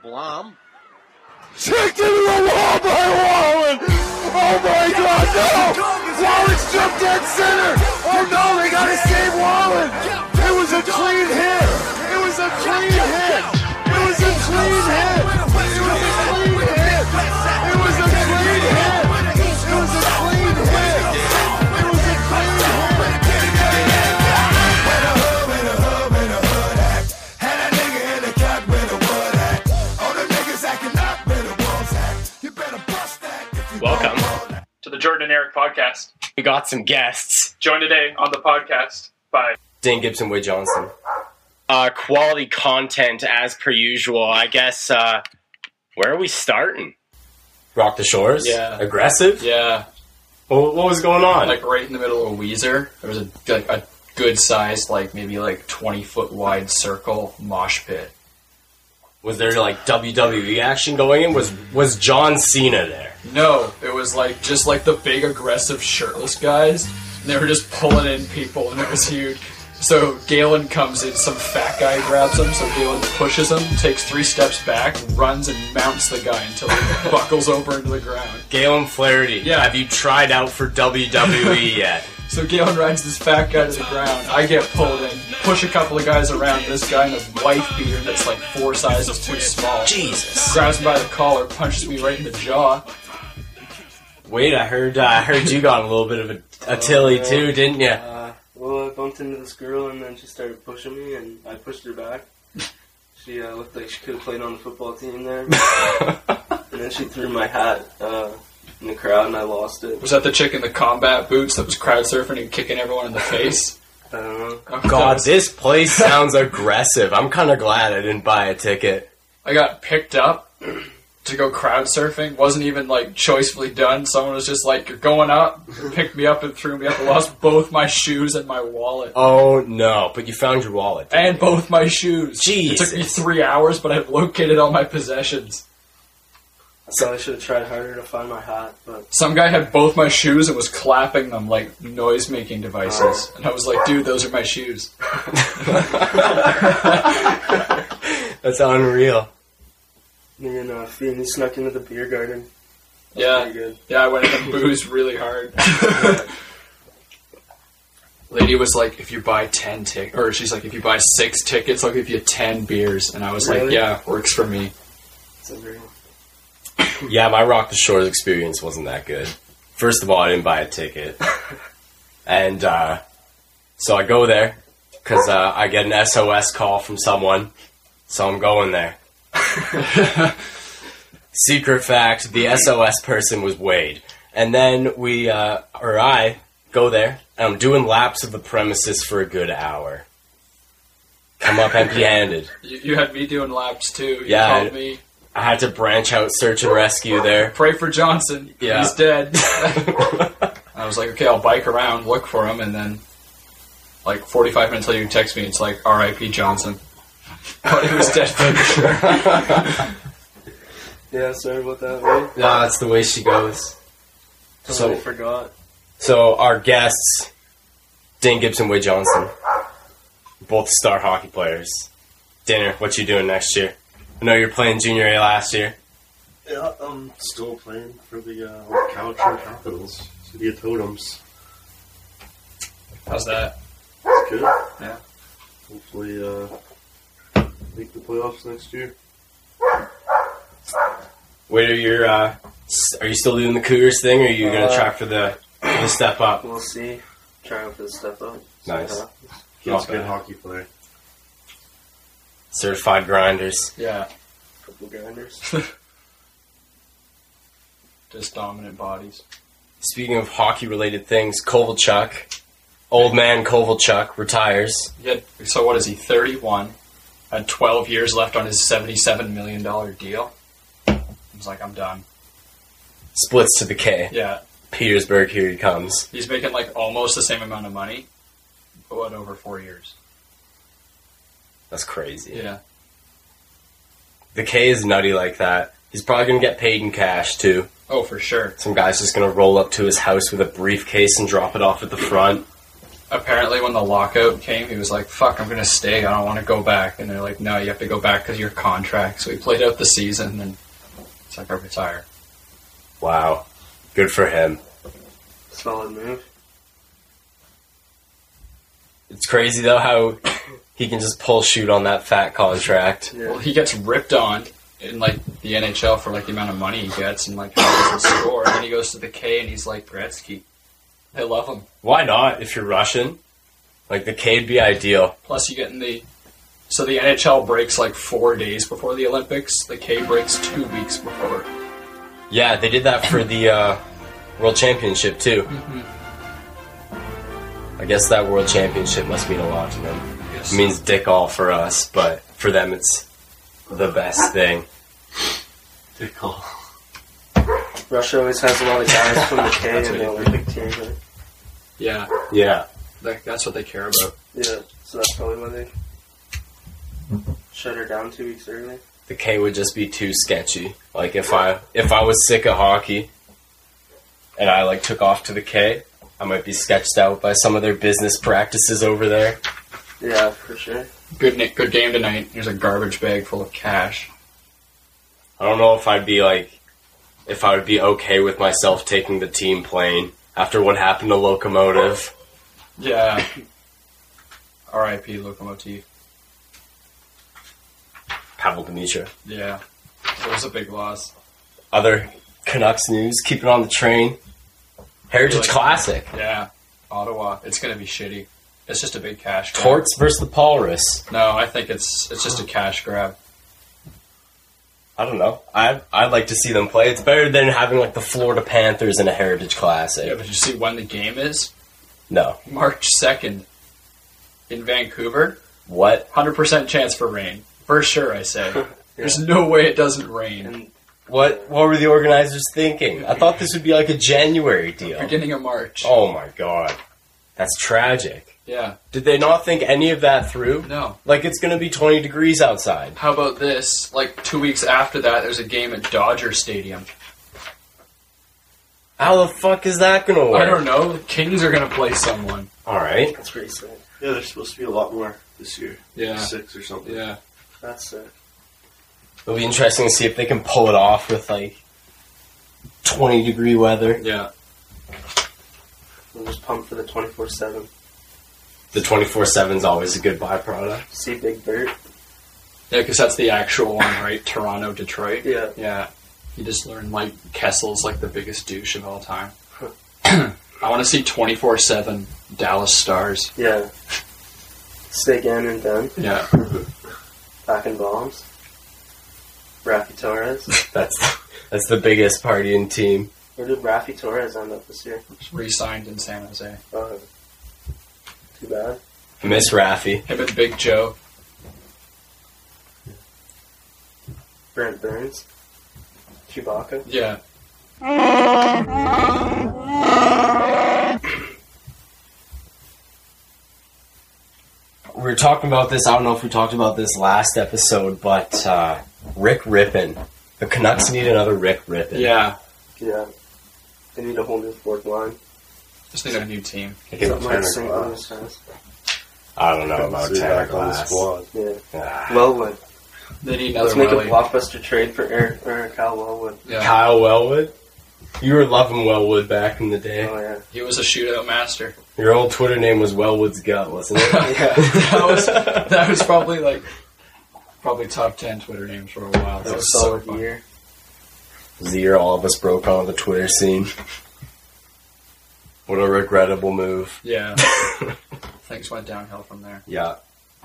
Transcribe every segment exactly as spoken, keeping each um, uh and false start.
Blom. Checked into the wall by Wallen! Oh my god, no! Wallen's jumped dead center! Oh no, they gotta save Wallen! It was a clean hit! It was a clean hit! It was a clean hit! It was a clean hit! It was a clean hit! It was a clean hit! It was a clean hit! Welcome to the Jordan and Eric podcast. We got some guests. Joined today on the podcast by Dane Gibson, Wade Johnson. Uh, quality content as per usual. I guess, uh, where are we starting? Rock the Shores? Yeah. Aggressive? Yeah, What, what was going on? like right in the middle of Weezer. There was a like a good sized, like maybe like twenty foot wide circle mosh pit. Was there like W W E action going in? Was was John Cena there? No, it was like just like the big aggressive shirtless guys. And they were just pulling in people, and it was huge. So Galen comes in, some fat guy grabs him, so Galen pushes him, takes three steps back, runs and mounts the guy until he buckles over into the ground. Galen Flaherty. Yeah. Have you tried out for W W E yet? So Galen rides this fat guy to the ground. I get pulled in, push a couple of guys around. This guy in a wife beater that's like four sizes too small. Jesus. Grabs me by the collar, punches me right in the jaw. Wade, I heard uh, I heard you got a little bit of a, a tilly yeah. too, didn't you? Uh, well, I bumped into this girl, and then she started pushing me, and I pushed her back. She uh, looked like she could have played on the football team there. And then she threw my hat uh, in the crowd, and I lost it. Was that the chick in the combat boots that was crowd surfing and kicking everyone in the face? I don't know. Oh, God, this place sounds aggressive. I'm kind of glad I didn't buy a ticket. I got picked up to go crowd surfing. Wasn't even like choicefully done. Someone was just like, "You're going up." Picked me up and threw me up. I lost both my shoes and my wallet. Oh no! But you found your wallet didn't And you? both my shoes. Jesus. It took me three hours, but I've located all my possessions. I probably should have tried harder to find my hat, but Some guy had both my shoes and was clapping them like noise-making devices. And I was like, dude, those are my shoes. That's unreal. me and uh, Feeney snuck into the beer garden. That was Yeah. pretty good. Yeah, I went in and boozed really hard. Lady was like, if you buy ten tickets, or she's like, if you buy six tickets, I'll give you ten beers. And I was like, Really? yeah, works for me. It's unreal. Yeah, my Rock the Shores experience wasn't that good. First of all, I didn't buy a ticket, and uh, so I go there because uh, I get an S O S call from someone, so I'm going there. Secret fact: the S O S person was Wade, and then we uh, or I go there, and I'm doing laps of the premises for a good hour. Come up empty-handed. You, you had me doing laps too. You Yeah, called I- me. I had to branch out search and rescue there. Pray for Johnson. Yeah. He's dead. I was like, okay, I'll bike around, look for him, and then like forty-five minutes later you text me, it's like, R I P Johnson. But he was dead for sure. Yeah, sorry about that, man. No, that's the way she goes. Totally So- forgot. So our guests, Dane Gibson, Wade Johnson, both star hockey players. Dinner, what you doing next year? I know you're playing Junior A last year. Yeah, I'm still playing for the uh, Cowichan Capitals, City of Totems. How's that? It's good. Yeah. Hopefully, uh, make the playoffs next year. Wade, are you uh, s- are you still doing the Cougars thing, or are you gonna Uh, try for the the step up? We'll see. Trying for the step up. See what Nice. happens. Kid's Not a good bad. hockey player. Certified grinders. Yeah. Couple grinders. Just dominant bodies. Speaking of hockey-related things, Kovalchuk, old man Kovalchuk retires. He had, so what is he, thirty-one? Had twelve years left on his seventy-seven million dollars deal. He's like, I'm done. Splits to the K. Yeah. Petersburg, here he comes. He's making like almost the same amount of money, but what, over four years. That's crazy. Yeah. The K is nutty like that. He's probably going to get paid in cash, too. Oh, for sure. Some guy's just going to roll up to his house with a briefcase and drop it off at the front. apparently when the lockout came, he was like, fuck, I'm going to stay. I don't want to go back. And they're like, no, you have to go back because of your contract. So he played out the season, and it's like, I retire. Wow. Good for him. Solid move. It's crazy, though, how he can just pull shoot on that fat contract. Yeah. Well, he gets ripped on in, like, the N H L for, like, the amount of money he gets and, like, how he doesn't score. And then he goes to the K, and he's like Gretzky. They love him. Why not, if you're Russian? Like, the K'd be ideal. Plus, you get in the... So the N H L breaks, like, four days before the Olympics. The K breaks two weeks before. Yeah, they did that for the uh, World Championship, too. Mm-hmm. I guess that World Championship must mean a lot to them. Yes. It means dick all for us, but for them it's the best thing. Dick all. Russia always has a lot of guys from the K and the Olympic team. Right? Yeah, Yeah. that, that's what they care about. Yeah, so that's probably why they shut her down two weeks early. The K would just be too sketchy. Like, if I if I was sick of hockey and I, like, took off to the K, I might be sketched out by some of their business practices over there. Yeah, for sure. Good ni- good game tonight. Here's a garbage bag full of cash. I don't know if I'd be, like, if I would be okay with myself taking the team plane after what happened to Locomotive. Yeah. R I P Lokomotiv. Pavel Demitra. Yeah. It was a big loss. Other Canucks news, keep it on the train. Heritage Really? Classic. Yeah. Ottawa. It's going to be shitty. It's just a big cash grab. Torts versus the Walrus. No, I think it's it's just a cash grab. I don't know. I I'd like to see them play. It's better than having like the Florida Panthers in a Heritage Classic. Yeah, but you see when the game is? No. March second in Vancouver. What? one hundred percent chance for rain. For sure, I say. There's no way it doesn't rain. And What? What were the organizers thinking? I thought this would be like a January deal. Beginning of March. Oh my god, that's tragic. Yeah. Did they not think any of that through? No. Like it's gonna be twenty degrees outside. How about this? Like two weeks after that, there's a game at Dodger Stadium. How the fuck is that gonna work? I don't know. The Kings are going to play someone. All right. that's pretty sick. Yeah, there's supposed to be a lot more this year. Yeah. Six or something. Yeah. That's sick. It'll be interesting to see if they can pull it off with like twenty degree weather. Yeah. I'm just pumped for the twenty-four seven. The twenty-four seven is always a good byproduct. See Big Bert? Yeah, because that's the actual one, right? Toronto, Detroit. Yeah. Yeah. You just learn, like, Kessel's, like, the biggest douche of all time. I want to see twenty-four seven Dallas Stars. Yeah. Seguin and Ben. Yeah. Back in bombs. Rafi Torres. That's that's the biggest partying team. Where did Rafi Torres end up this year? Re-signed in San Jose. Oh, too bad. I miss Rafi. Him and Big Joe. Brent Burns. Chewbacca. Yeah. We were talking about this. I don't know if we talked about this last episode, but uh, Rick Rippon. The Canucks need another Rick Rippon. Yeah. Yeah. They need a whole new fourth line. Just need a new team. They can- Something like Tanner Saint Glass. Louis has. I don't know about See Tanner back on the Glass. squad. Yeah. Ah. Wellwood. They need another Let's make a Welly. blockbuster trade for Eric or Cal Wellwood. Yeah. Kyle Wellwood. You were loving Wellwood back in the day. Oh yeah. He was a shootout master. Your old Twitter name was Wellwood's Gut, wasn't it? Yeah. that was that was probably like probably top ten Twitter names for a while. That was a so solid fun. year. It was the year all of us broke on the Twitter scene. What a regrettable move. Yeah. Things went downhill from there. Yeah.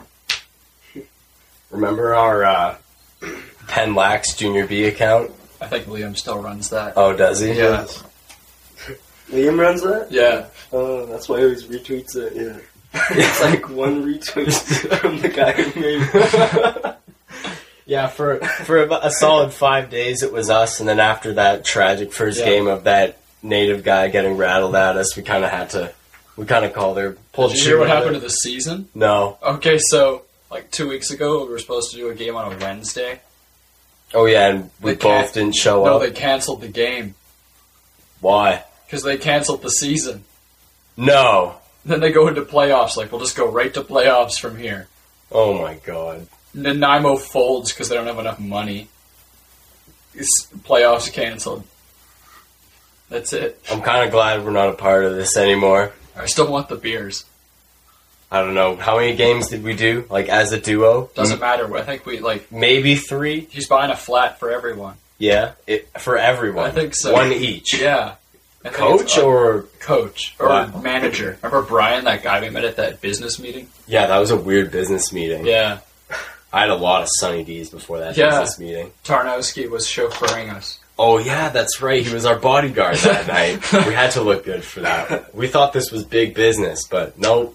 Remember our uh, Penn Lax Junior B account? I think Liam still runs that. Oh, does he? Yeah. Liam runs that? Yeah. Oh, that's why he always retweets it. Yeah. It's like one retweet from the guy who made it. Yeah, for for about a solid five days it was us, and then after that tragic first Yeah. game of that native guy getting rattled at us, we kind of had to, we kind of called her, pulled Did you hear what trigger. happened to the season? No. Okay, so like two weeks ago, we were supposed to do a game on a Wednesday. Oh yeah, and we They can't- both didn't show No, up. they canceled the game Why? because they canceled the season. No. Then they go into playoffs, like, we'll just go right to playoffs from here. Oh my god. Nanaimo folds because they don't have enough money. It's, playoffs canceled. That's it. I'm kind of glad we're not a part of this anymore. I still want the beers. I don't know. How many games did we do? Like, as a duo? Doesn't matter. I think we, like... Maybe three? He's buying a flat for everyone. Yeah, it, for everyone. I think so. One each. Yeah. I think Coach it's, uh, or... Coach. Or Wow. manager. Remember Brian, that guy we met at that business meeting? Yeah, that was a weird business meeting. Yeah. I had a lot of Sunny D's before that Yeah. business meeting. Tarnowski was chauffeuring us. Oh, yeah, that's right. He was our bodyguard that night. We had to look good for that. We thought this was big business, but no.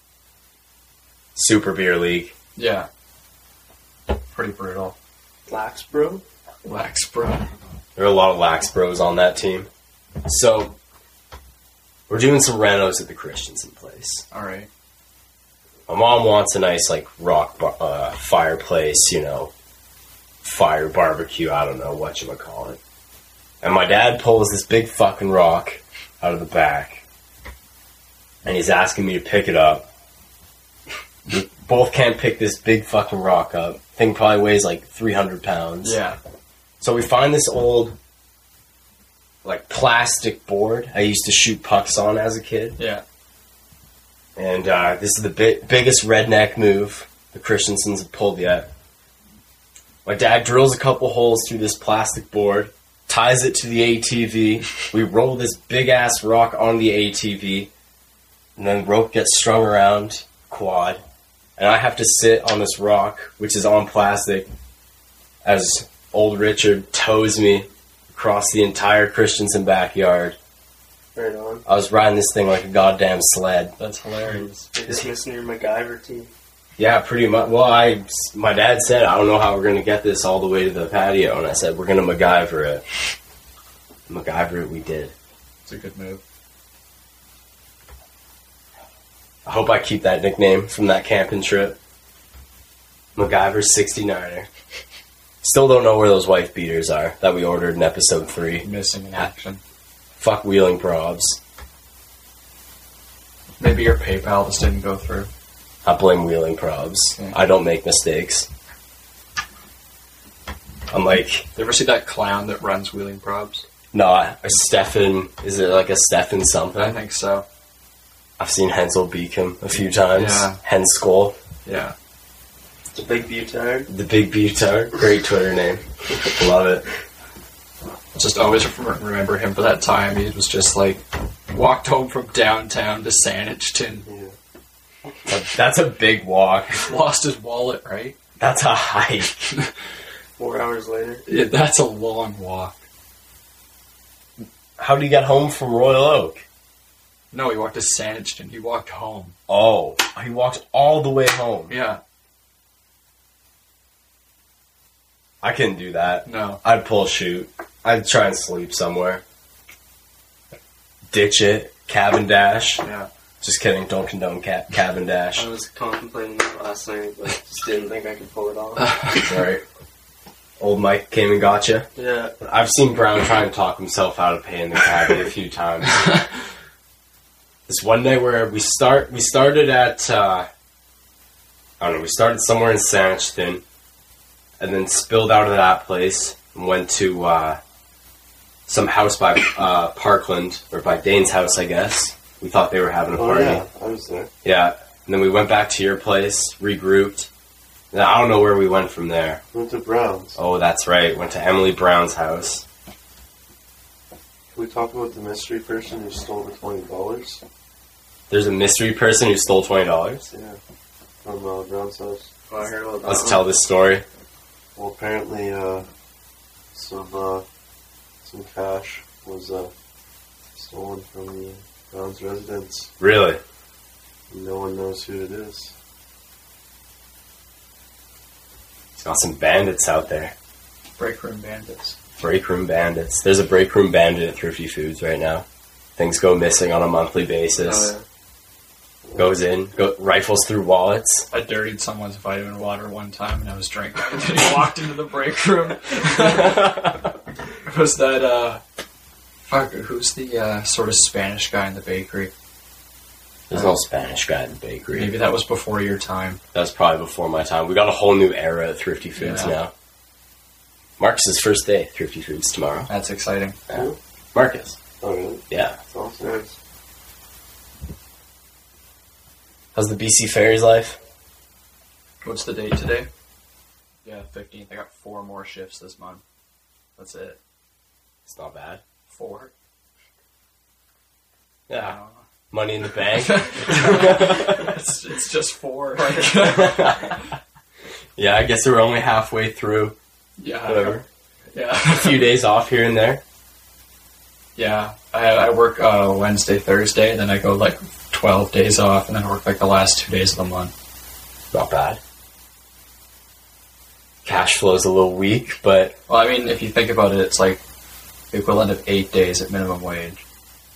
Super Beer League. Yeah. Pretty brutal. Lax, bro. Lax, bro. There are a lot of lax bros on that team. So, we're doing some renos at the Christensen place. Alright. My mom wants a nice, like, rock bar- uh, fireplace, you know, fire barbecue, I don't know what you would call it. And my dad pulls this big fucking rock out of the back, and he's asking me to pick it up. We both can't pick this big fucking rock up. Thing probably weighs like three hundred pounds. Yeah. So we find this old, like, plastic board I used to shoot pucks on as a kid. Yeah. And uh, this is the bi- biggest redneck move the Christensens have pulled yet. My dad drills a couple holes through this plastic board, ties it to the A T V. We roll this big-ass rock on the A T V, and then the rope gets strung around quad. And I have to sit on this rock, which is on plastic, as old Richard tows me across the entire Christensen backyard. Right on. I was riding this thing like a goddamn sled. That's hilarious. You're just missing your MacGyver team. Yeah, pretty much. Well, I, my dad said, I don't know how we're going to get this all the way to the patio. And I said, we're going to MacGyver it. MacGyver it we did. It's a good move. I hope I keep that nickname from that camping trip. MacGyver sixty-niner. Still don't know where those wife beaters are that we ordered in episode three. Missing in action. Fuck wheeling probs. Maybe your PayPal just didn't go through. I blame wheeling probs. Yeah. I don't make mistakes. I'm like, You ever see that clown that runs Wheeling Probs? no, a Stefan, is it like a Stefan something? I think so. I've seen Hensel Beacom a few times. Yeah. Henskull, Yeah. It's a big butard. the big butard. Great Twitter name. Love it. Just always remember him for that time. He was just like, walked home from downtown to Saanich Yeah. But that's a big walk. lost his wallet, right? That's a hike. Four hours later. Yeah, that's a long walk. How did you get home from Royal Oak? No, he walked to Saanich. He walked home. Oh, he walked all the way home. Yeah. I couldn't do that. No. I'd pull shoot. I'd try and sleep somewhere. Ditch it. Cabin dash. Yeah. Just kidding. Don't condone ca- cabin dash. I was contemplating that last night, but just didn't think I could pull it off. Sorry. Old Mike came and got you. Yeah. I've seen Brown try and talk himself out of paying the cabbie a few times. This one day where we start, we started at, uh, I don't know, we started somewhere in Saanich, and then spilled out of that place and went to uh, some house by uh, Parkland, or by Dane's house, I guess. We thought they were having a Oh, party. yeah, I was there. Yeah, and then we went back to your place, regrouped. And I don't know where we went from there. Went to Browns. Oh, that's right. Went to Emily Brown's house. Can we talk about the mystery person who stole the twenty dollars? There's a mystery person who stole twenty dollars. Yeah. From uh, Brown's house. Oh, I heard about that. Let's one. tell this story. Well, apparently, uh, some, uh, some cash was, uh, stolen from the Brown's residence. Really? No one knows who it is. It's got some bandits out there. Break room bandits. Break room bandits. There's a break room bandit at Thrifty Foods right now. Things go missing on a monthly basis. Oh, yeah. Goes in, go, rifles through wallets. I dirtied someone's vitamin water one time and I was drinking. And then he walked into the break room. Was that, uh... Fuck, who's the uh, sort of Spanish guy in the bakery? There's no Spanish guy at the bakery. Maybe that was before your time. That's probably before my time. We got a whole new era at Thrifty Foods Yeah. now. Marcus's first day at Thrifty Foods tomorrow. That's exciting. Yeah. Marcus. Oh, really? Yeah. That's awesome. Nice. How's the B C Ferries life? What's the date today? Yeah, fifteenth. I got four more shifts this month. That's it. It's not bad. Four. Yeah. Money in the bank. it's, it's just four. Yeah, I guess we're only halfway through. Yeah. Whatever. Yeah. A few days off here and there. Yeah. I, I work uh, Wednesday, Thursday, then I go like twelve days off, and then I work like the last two days of the month. Not bad. Cash flow's a little weak, but Well, I mean, if you think about it, it's like the equivalent of eight days at minimum wage.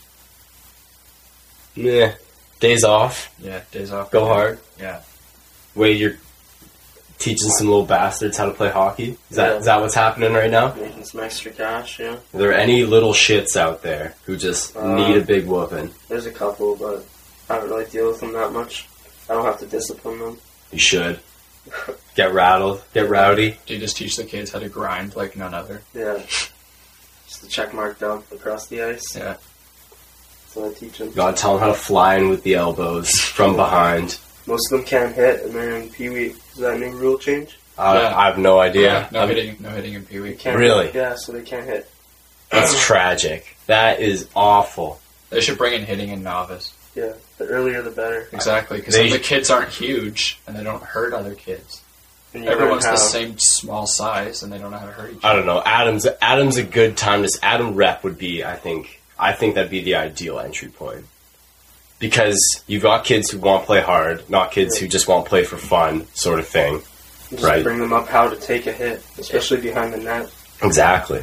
meh. Days off. Yeah, days off. Go hard. Yeah. Wait, you're teaching some little bastards how to play hockey? Is that Yeah. is that what's happening right now? Making some extra cash, yeah. Are there any little shits out there who just Uh, need a big whooping? There's a couple, but I don't really deal with them that much. I don't have to discipline them. You should. Get rattled. Get rowdy. Do you just teach the kids how to grind like none other? Yeah. Just the check mark dump across the ice. Yeah. That's what I teach them. Gotta tell them how to fly in with the elbows from behind. Most of them can't hit, and they're in Pee Wee. Is that a new rule change? I, Yeah. I have no idea. No I'm- hitting, no hitting in Pee Wee. They can't Really? Hit. Yeah, so they can't hit. That's tragic. That is awful. They should bring in hitting in novice. Yeah, the earlier the better. Exactly, because They- the kids aren't huge and they don't hurt other kids. And you Everyone's learn the how- same small size and they don't know how to hurt each I other. don't know. Adam's Adam's a good time to Adam rep would be. I think. I think that'd be the ideal entry point. Because you've got kids who want to play hard, not kids who just want to play for fun, sort of thing. Just Right. bring them up how to take a hit, especially behind the net. Exactly.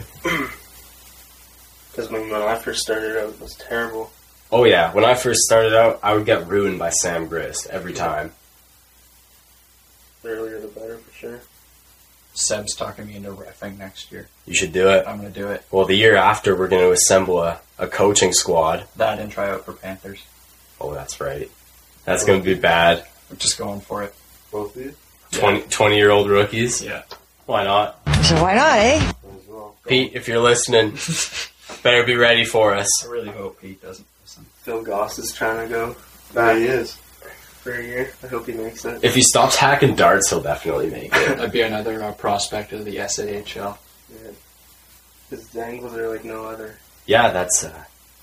Because when, when I first started out, it was terrible. Oh yeah, when I first started out, I would get ruined by Sam Grist every time. The earlier the better, for sure. Seb's talking me into reffing next year. You should do it. I'm going to do it. Well, the year after, we're going to assemble a, a coaching squad. That and try out for Panthers. Oh, that's right. That's going to be bad. I'm just going for it. Both of you? twenty, twenty-year-old rookies. Yeah. Why not? So why not, eh? Might as well. Pete, if you're listening, better be ready for us. I really hope Pete doesn't listen. Phil Goss is trying to go There he is. for a year. I hope he makes it. If he stops hacking darts, he'll definitely make it. That'd be another uh, prospect of the S A H L. Yeah. His dangles are like no other. Yeah, that's... Uh,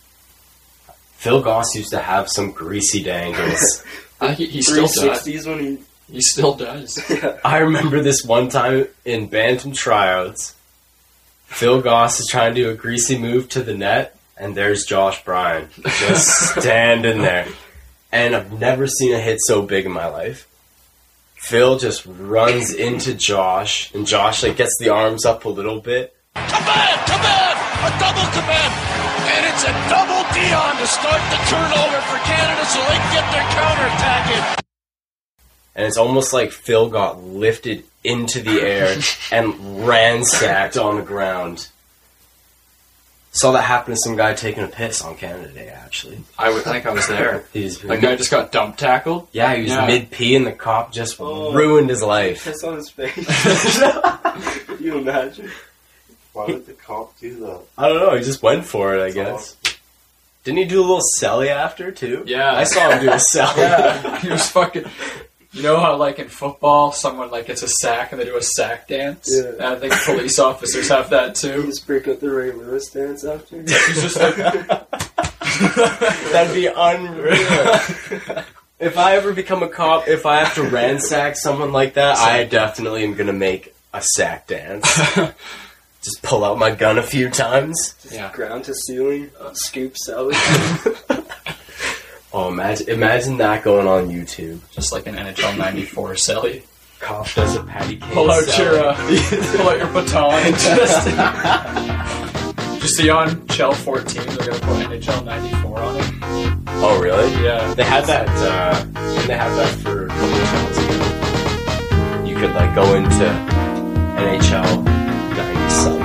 Phil Goss used to have some greasy dangles. Uh, he, he still three does. sixties when he... He still does. Yeah. I remember this one time in Bantam tryouts, Phil Goss is trying to do a greasy move to the net, and there's Josh Bryan just standing there. And I've never seen a hit so big in my life. Phil just runs into Josh, and Josh like gets the arms up a little bit. Command! Command! A double command! And it's a double Dion to start the turnover for Canada so they can get their counterattack in. And it's almost like Phil got lifted into the air and ransacked on the ground. Saw that happen to some guy taking a piss on Canada Day, actually. I would think I was there. He's That guy just got dump tackled. Yeah, he was Yeah. mid-pee and the cop just Oh. ruined his life. Piss on his face. Can you imagine? Why would the cop do that? I don't know, he just went for it, I guess. awesome. Didn't he do a little celly after, too? Yeah. I saw him do a celly. Yeah, he was fucking. You know how, like in football, someone like gets a sack and they do a sack dance. Yeah. And I think police officers have that You too. just break out the Ray Lewis dance after? He's just like, That'd be unreal. If I ever become a cop, if I have to ransack someone like that, I definitely am gonna make a sack dance. Just pull out my gun a few times. Just Yeah. ground to ceiling, scoop salad. Oh, imagine imagine that going on YouTube. just like an N H L ninety-four Selly. Cop does a patty cake. Pull out salad. your, uh, pull out your baton and just. Did you see on Chell fourteen they're gonna put N H L ninety-four on it? Oh, really? Yeah. They had that, uh, didn't they have that for a couple of channels ago? You could, like, go into N H L ninety-something.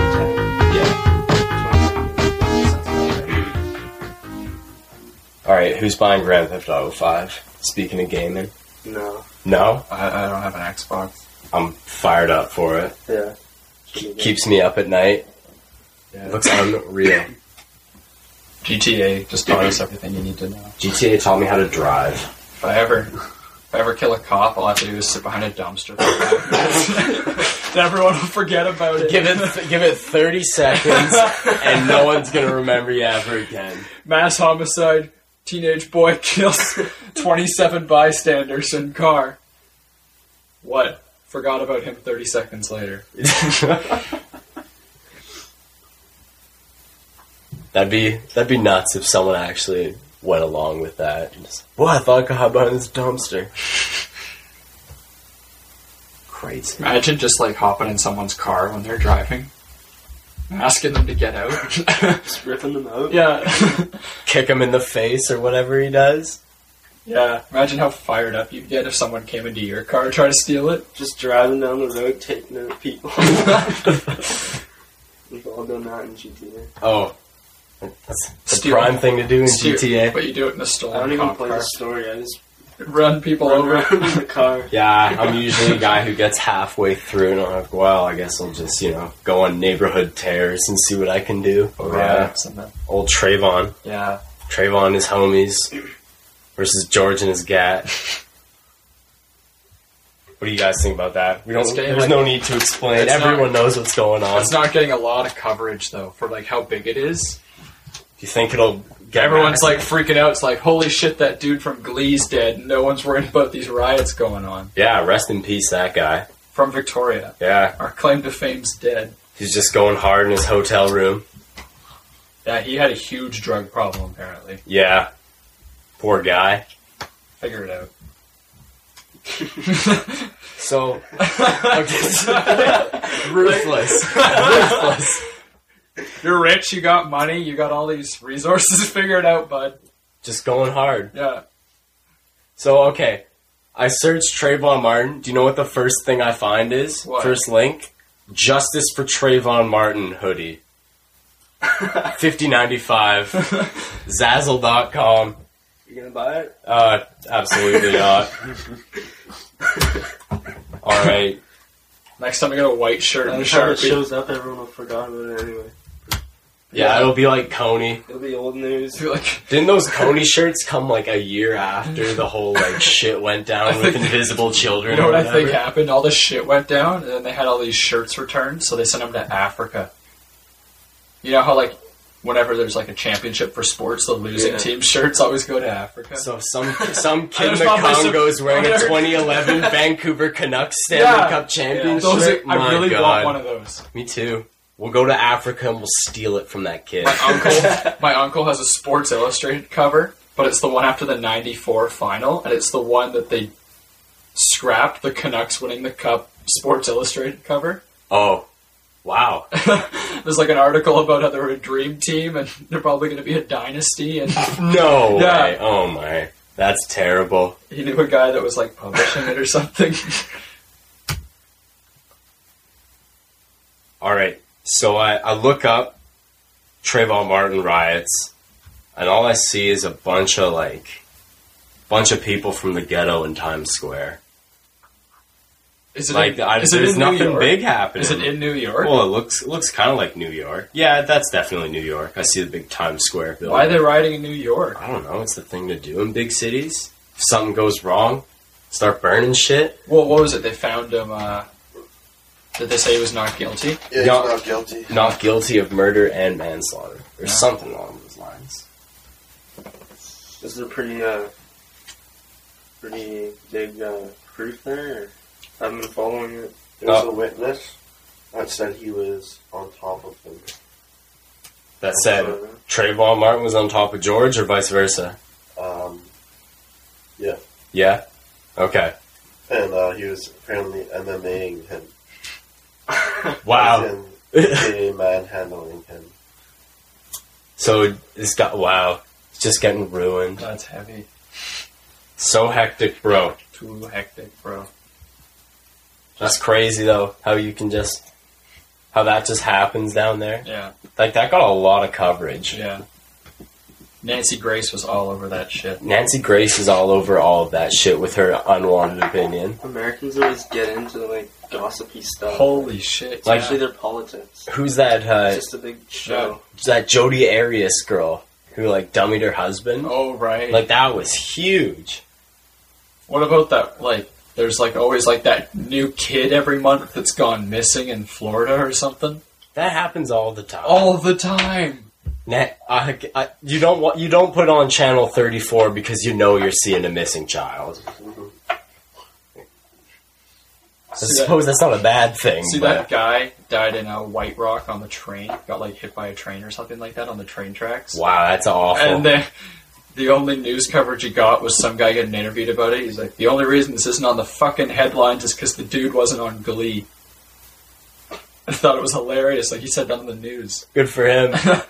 Yeah. Alright, shit, who's buying Grand Theft Auto five? Speaking of gaming. No. No? I, I don't have an Xbox. I'm fired up for it. Yeah. Ke- keeps me up at night. Yeah. It looks unreal. G T A just taught us everything you need to know. G T A taught me how to drive. If I ever, if I ever kill a cop, all I have to do is sit behind a dumpster for five minutes. And everyone will forget about it. Give it, give it thirty seconds, and no one's gonna remember you ever again. Mass homicide. Teenage boy kills twenty-seven bystanders in car. What? Forgot about him thirty seconds later. That'd be that'd be nuts if someone actually went along with that. Just, well, I thought I got behind this dumpster. Crazy. Imagine just like hopping in someone's car when they're driving, asking them to get out. Just ripping them out. Yeah. Kick him in the face or whatever he does. Yeah. Imagine how fired up you'd get if someone came into your car and tried to steal it. Just driving down the road, taking out people. We've all done that in G T A. Oh. That's the Steal. prime thing to do in Steal. G T A. But you do it in a I stolen don't even cop play car. the story. I just Run people run over. around in the car. Yeah, I'm usually a guy who gets halfway through and I'm like, well, I guess I'll just, you know, go on neighborhood tears and see what I can do. Oh, Yeah. yeah. Old Trayvon. Yeah. Trayvon and his homies versus George and his gat. What do you guys think about that? We don't. It's getting There's like- no need to explain. It's Everyone not- knows what's going on. It's not getting a lot of coverage, though, for like how big it is. Do you think it'll get Everyone's like massive? freaking out. It's like, holy shit, that dude from Glee's dead. No one's worried about these riots going on. Yeah, rest in peace, that guy. From Victoria. Yeah, Our claim to fame's dead. he's just going hard in his hotel room. Yeah, he had a huge drug problem, apparently. Yeah, poor guy. Figure it out. So, okay, so- ruthless, ruthless. You're rich, you got money, you got all these resources. Figure it out, bud. Just going hard. Yeah. So, okay, I searched Trayvon Martin. Do you know what the first thing I find is? What? First link? Justice for Trayvon Martin hoodie. fifty ninety-five. Zazzle dot com. You gonna buy it? Uh, absolutely not. Alright. Next time I get a white shirt By and the a time it Sharpie. shows up, everyone will forgot about it anyway. Yeah, it'll be like Coney. It'll be old news. Be like, Didn't those Coney shirts come like a year after the whole like shit went down I with think- invisible children? you know or what I think whatever? happened? All this shit went down, and then they had all these shirts returned, so they sent them to Africa. You know how, like, whenever there's, like, a championship for sports, the losing Yeah. team shirts always go to Africa? So some some kid in just the found myself- Congo is wearing a whatever. twenty eleven Vancouver Canucks Stanley Yeah. Cup championship. Those are, I My really God. want one of those. Me too. We'll go to Africa and we'll steal it from that kid. My uncle, my uncle has a Sports Illustrated cover, but it's the one after the ninety-four final, and it's the one that they scrapped, the Canucks winning the cup Sports Illustrated cover. Oh, wow. There's like an article about how they're a dream team, and they're probably going to be a dynasty, and No Yeah. way. Oh my. That's terrible. he knew a guy that was like publishing it or something. Alright, so I, I look up Trayvon Martin riots, and all I see is a bunch of like, bunch of people from the ghetto in Times Square. Is it Like, in, I, is it there's in New nothing York? big happening. Is it in New York? Well, it looks it looks kind of like New York. Yeah, that's definitely New York. I see the big Times Square building. Why are they rioting in New York? I don't know. It's the thing to do in big cities. If something goes wrong, start burning shit. Well, what was it? They found him. Uh, did they say he was not guilty? Yeah, he's No. not guilty. Not guilty of murder and manslaughter. Or Yeah. something along those lines. Is there pretty, uh, pretty big, uh, proof there? Or I haven't been following it. There's Oh. a witness that said he was on top of him. That said, Trayvon Martin was on top of George or vice versa? Um, Yeah? Okay. and uh, he was apparently MMAing him. Wow. As in, A K A manhandling him. So this got, wow. It's just getting ruined. That's heavy. So hectic, bro. Too hectic, bro. That's crazy though, how you can just, how that just happens down there. Yeah, Like that got a lot of coverage. yeah. Nancy Grace was all over that shit. Nancy Grace is all over all of that shit with her unwanted opinion. Americans always get into, like, gossipy stuff. Holy shit. Like- Especially their politics. Who's that? Uh, It's just a big show. that Jodi Arias girl who like dummied her husband. Oh, right. Like that was huge. What about that, like, there's, like, always, like, that new kid every month that's gone missing in Florida or something? That happens all the time. All the time! Na- I, I, you don't want you don't put on channel thirty-four because you know you're seeing a missing child. I See suppose that's not a bad thing. See but that guy died in a White Rock on the train? Got, like, hit by a train or something like that on the train tracks? wow, that's awful. And then the only news coverage he got was some guy getting interviewed about it. He's like, the only reason this isn't on the fucking headlines is because the dude wasn't on Glee. I thought it was hilarious. Like, he said that on the news. Good for him.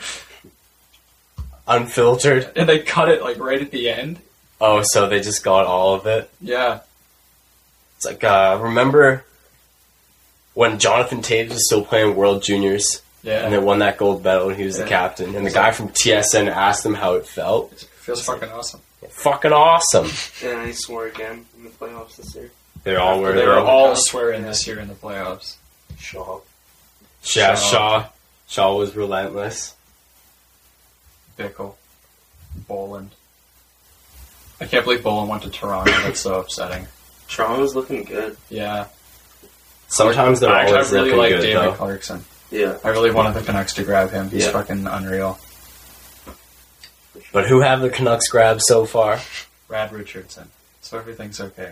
Unfiltered. And they cut it, like, right at the end. Oh, so they just got all of it. Yeah. It's like uh, remember when Jonathan Taves was still playing World Juniors Yeah. and they won that gold medal and he was Yeah. the captain, and the guy from T S N asked him how it felt. It feels fucking awesome. Fucking awesome. And he swore again in the playoffs this year. They all were. They they were were all Yeah. swearing this year in the playoffs. Shaw. Yeah, Shaw. Shaw. Shaw was relentless. Bickle. Boland. I can't believe Boland went to Toronto. That's so upsetting. Toronto's looking good. Yeah. Sometimes they're I actually always really looking like good, David though. Clarkson. Yeah. I really wanted the Canucks to grab him. He's Yeah. fucking unreal. But who have the Canucks grabbed so far? Brad Richardson. So everything's okay.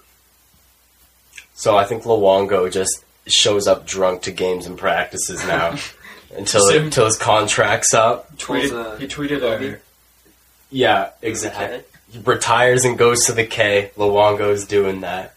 So I think Luongo just shows up drunk to games and practices now until Sim- until his contract's up. Tweeted, uh, he tweeted a... Yeah, exactly. He retires and goes to the K. Luongo's doing that.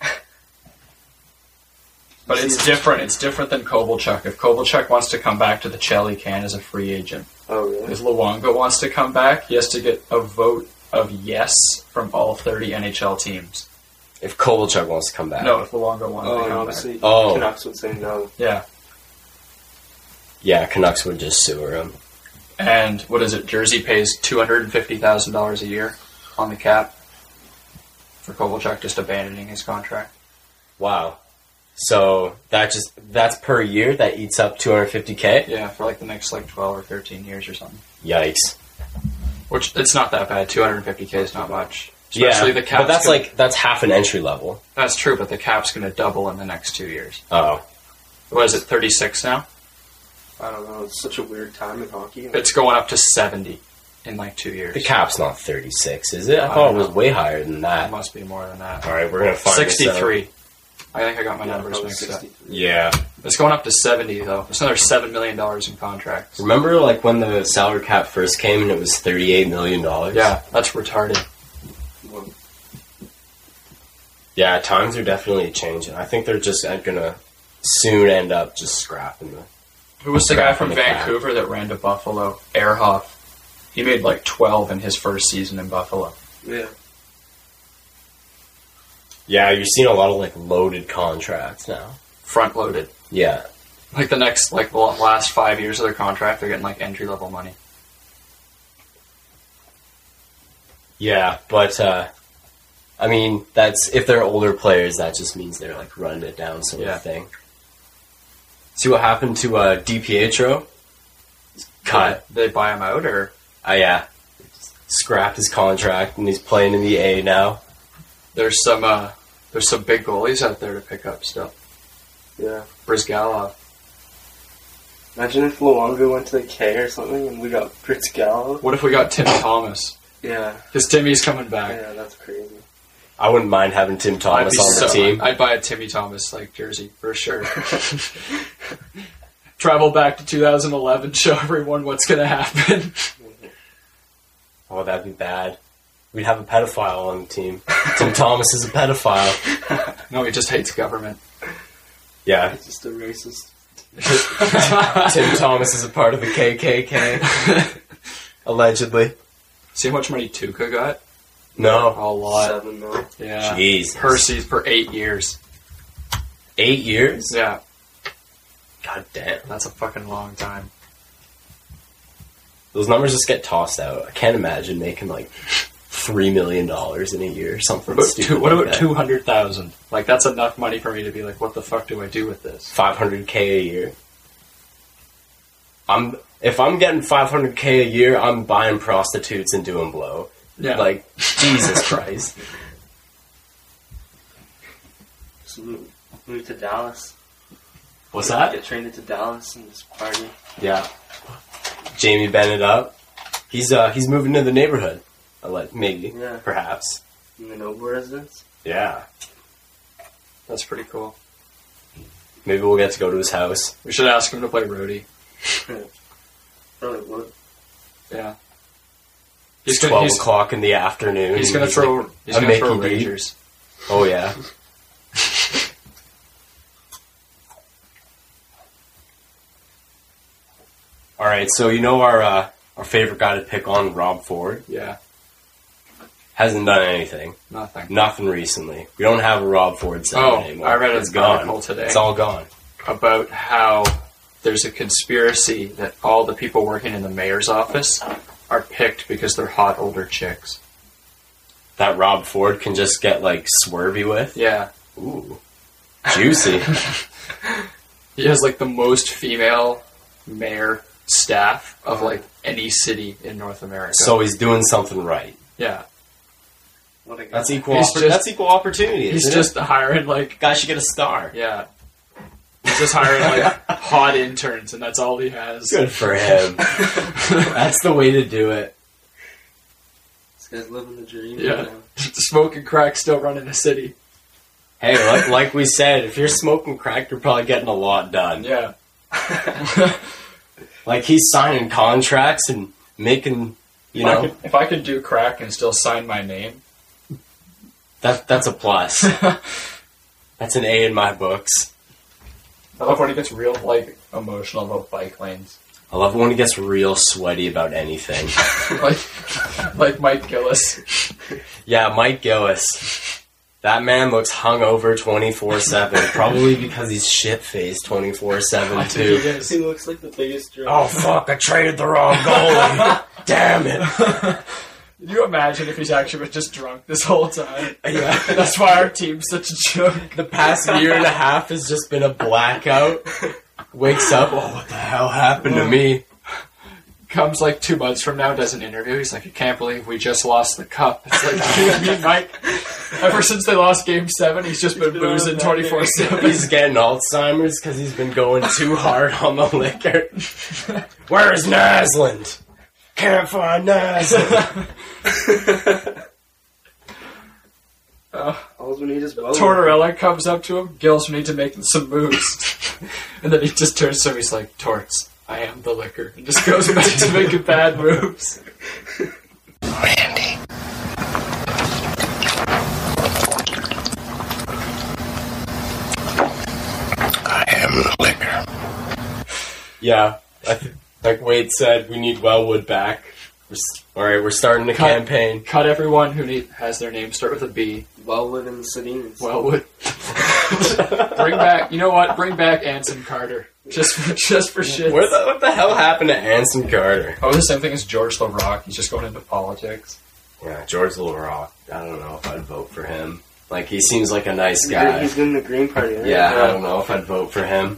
But it's different. It's different than Kovalchuk. If Kovalchuk wants to come back to the Chell, he can as a free agent. Oh, really? If Luongo wants to come back, he has to get a vote of yes from all thirty N H L teams. If Kovalchuk wants to come back. No, if Luongo wanted Oh, to and come obviously, back. Oh. Canucks would say no. Yeah. Yeah, Canucks would just sue him. And what is it? Jersey pays two hundred fifty thousand dollars a year on the cap for Kovalchuk just abandoning his contract. Wow. So that just that's per year that eats up two hundred fifty K? Yeah, for like the next like twelve or thirteen years or something. Yikes. Which it's not that bad. two hundred fifty K is not much. Especially Yeah, the cap's but that's gonna- like that's half an entry level. That's true, but the cap's going to double in the next two years. Oh. What is it, thirty-six now? I don't know. It's such a weird time in hockey. It's going up to seventy in like two years. The cap's not thirty-six, is it? I I thought don't it was know. way higher than It that. must be more than that. Alright, we're gonna find this out. sixty-three. I think I got my Yeah, numbers probably mixed up. sixty-three. Yeah. It's going up to seventy, though. It's another seven million dollars in contracts. Remember like when the salary cap first came and it was thirty-eight million dollars? Yeah, that's retarded. Well, Yeah, times are definitely changing. I think they're just gonna soon end up just scrapping the Who was the guy Crap from in the cap. Vancouver that ran to Buffalo? Ehrhoff. He made like twelve in his first season in Buffalo. yeah. Yeah, you're seeing a lot of like loaded contracts now. Front loaded. Yeah. Like the next, like the last five years of their contract, they're getting like entry level money. Yeah, but uh I mean that's if they're older players, that just means they're like running it down sort Yeah. of thing. See what happened to uh DiPietro? Cut. Did they buy him out, or Uh, yeah. Scrapped his contract and he's playing in the A now. there's some uh, there's some big goalies out there to pick up still. Yeah. Brizgalov. Imagine if Luongo went to the K or something and we got Fritz Gallo. What if we got Tim Thomas? Yeah. Because Timmy's coming back. Yeah, that's crazy. I wouldn't mind having Tim I'd Thomas be on the so- team. I'd buy a Timmy Thomas like jersey for sure. Travel back to two thousand eleven, show everyone what's gonna happen. Oh, that'd be bad. We'd have a pedophile on the team. Tim Thomas is a pedophile. No, he just hates government. Yeah. He's just a racist. Tim Thomas is a part of the K K K. Allegedly. See how much money Tuca got? No. A lot. Seven mil. Yeah. Jesus. Percy for eight years. Eight years? Yeah, God damn. that's a fucking long time. Those numbers just get tossed out. I can't imagine making like three million dollars in a year or something. What about, stupid two, what like about that. two hundred thousand? Like, that's enough money for me to be like, what the fuck do I do with this? five hundred K a year. I'm if I'm getting five hundred K a year, I'm buying prostitutes and doing blow. Yeah. Like, Jesus Christ. Just move, move to Dallas. What's that? Get traded to Dallas and just party. Yeah. Jamie Bennett up. He's uh he's moving to the neighborhood. Uh, Like maybe. Yeah. Perhaps. In the Noble residence. Yeah. That's pretty cool. Maybe we'll get to go to his house. We should ask him to play roadie. Probably would. Yeah. It's He's gonna, twelve he's, o'clock in the afternoon. he's and gonna throw, like, he's I'm gonna throw making deep. Ragers. Oh yeah. All right, so you know our uh, our favorite guy to pick on, Rob Ford, Yeah. hasn't done anything. Nothing. Nothing recently. We don't have a Rob Ford segment Oh, anymore. I read an It's gone. article today. It's all gone. About how there's a conspiracy that all the people working in the mayor's office are picked because they're hot older chicks. That Rob Ford can just get like swervy with. Yeah. Ooh, juicy. He has like the most female mayor staff of like any city in North America. So he's doing something right. yeah. What a guy. That's equal. He's oppor- just- that's equal opportunity. He's isn't just it? hiring like Guy should get a star. yeah. He's just hiring like hot interns, and that's all he has. Good for him. That's the way to do it. This guy's living the dream. Yeah. You know? Smoking crack, still running a city. Hey, like, like we said, if you're smoking crack, you're probably getting a lot done. Yeah. Like he's signing contracts and making, you if I know, could, if I could do crack and still sign my name, that that's a plus. That's an A in my books. I love when he gets real like emotional about bike lanes, I love when he gets real sweaty about anything. like like Mike Gillis. Yeah, Mike Gillis. That man looks hungover twenty-four seven, probably because he's shit-faced twenty-four seven I think he too. is. He looks like the biggest drunk. Oh fuck, I traded the wrong goalie. Damn it. Can you imagine if he's actually been just drunk this whole time? Yeah. That's why our team's such a joke. The past year and a half has just been a blackout. Wakes up, oh, what the hell happened to me? Comes like two months from now, does an interview. He's like, I can't believe we just lost the cup. It's like, you and me, Mike. Ever since they lost Game Seven, he's just been been on boozing that twenty-four seven. He's getting Alzheimer's because he's been going too hard on the liquor. Where's Nasland? Can't find Nasland. All we need is Bowen. Tortorella comes up to him. Gills, we need to make some moves. And then he just turns to him. He's like, Torts, I am the liquor. And just goes back to making bad moves. Randy. I am the liquor. Yeah, I th- like Wade said, we need Wellwood back. We're s- all right, we're starting the Cut. campaign. Cut everyone who need, has their name start with a B. Wellwood and the Sedines. Wellwood. Bring back, you know what? Bring back Anson Carter. Just for, just for shit. Where the, what the hell happened to Anson Carter? Oh, the same thing as George LaRock. He's just going into politics. Yeah, George LaRock. I don't know if I'd vote for him. Like, he seems like a nice He's guy. He's in the Green Party, right? Yeah, I don't know if I'd vote for him.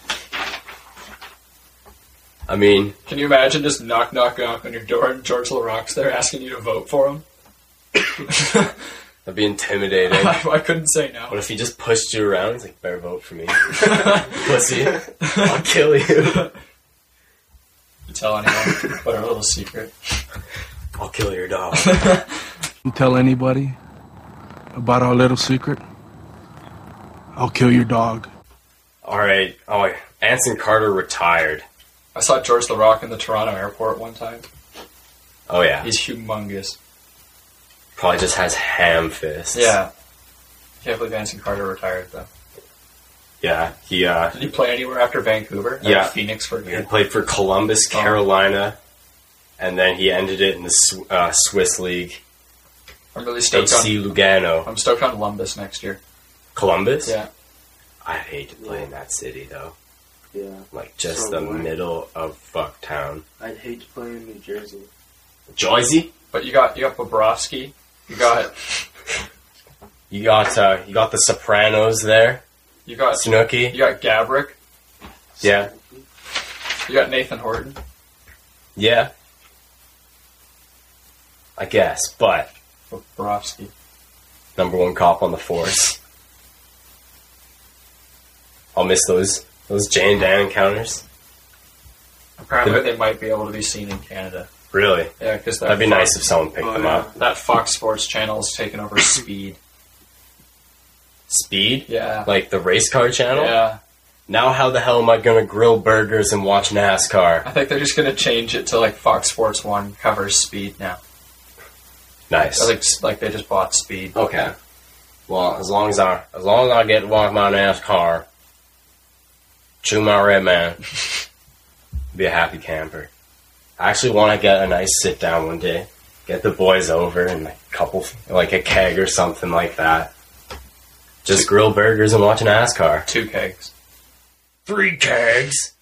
I mean, Can you imagine just knock, knock, knock on your door and George LaRock's there asking you to vote for him? that'd be intimidating. I, I couldn't say What no. if he just pushed you around? He's like, better vote for me. Pussy. I'll kill you. You tell anyone, but our little secret. I'll kill your dog. You tell anybody about our little secret, I'll kill your dog. Alright. Oh, Anson Carter retired. I saw George LaRock in the Toronto airport one time. Oh, yeah. He's humongous. Probably just has ham fists. Yeah. Can't believe Anson Carter retired, though. Yeah. He, uh, Did he play anywhere after Vancouver? Or Yeah. Phoenix for a he year? played for Columbus, Oh. Carolina, and then he ended it in the Sw- uh, Swiss League. I'm really H stoked C on... Lugano. I'm stoked on Columbus next year. Columbus? Yeah. I'd hate to play in that city, though. Yeah. Like, just So the what? middle of fucktown. I'd hate to play in New Jersey. Jersey? But you got you got Bobrovsky. You got You got, uh, you got the Sopranos there. you got Snooki. you got Gabrick. Yeah. You got Nathan Horton. Yeah. I guess, but Bobrovsky. number one cop on the force. I'll miss those those Jane and Dan encounters. Apparently, they might be able to be seen in Canada. Really? Yeah, because That'd be nice if someone picked Oh, them yeah. up. That Fox Sports channel is taking over Speed. Speed? Yeah. Like the race car channel? Yeah. Now how the hell am I gonna grill burgers and watch NASCAR? I think they're just gonna change it to like Fox Sports One covers Speed now. Nice. I think like they just bought Speed. Okay. Well, as long as I as long as I get to watch my NASCAR, chew my red man, be a happy camper. I actually want to get a nice sit down one day, get the boys over and a couple, like a keg or something like that. Just grill burgers and watch NASCAR. Two kegs. Three kegs.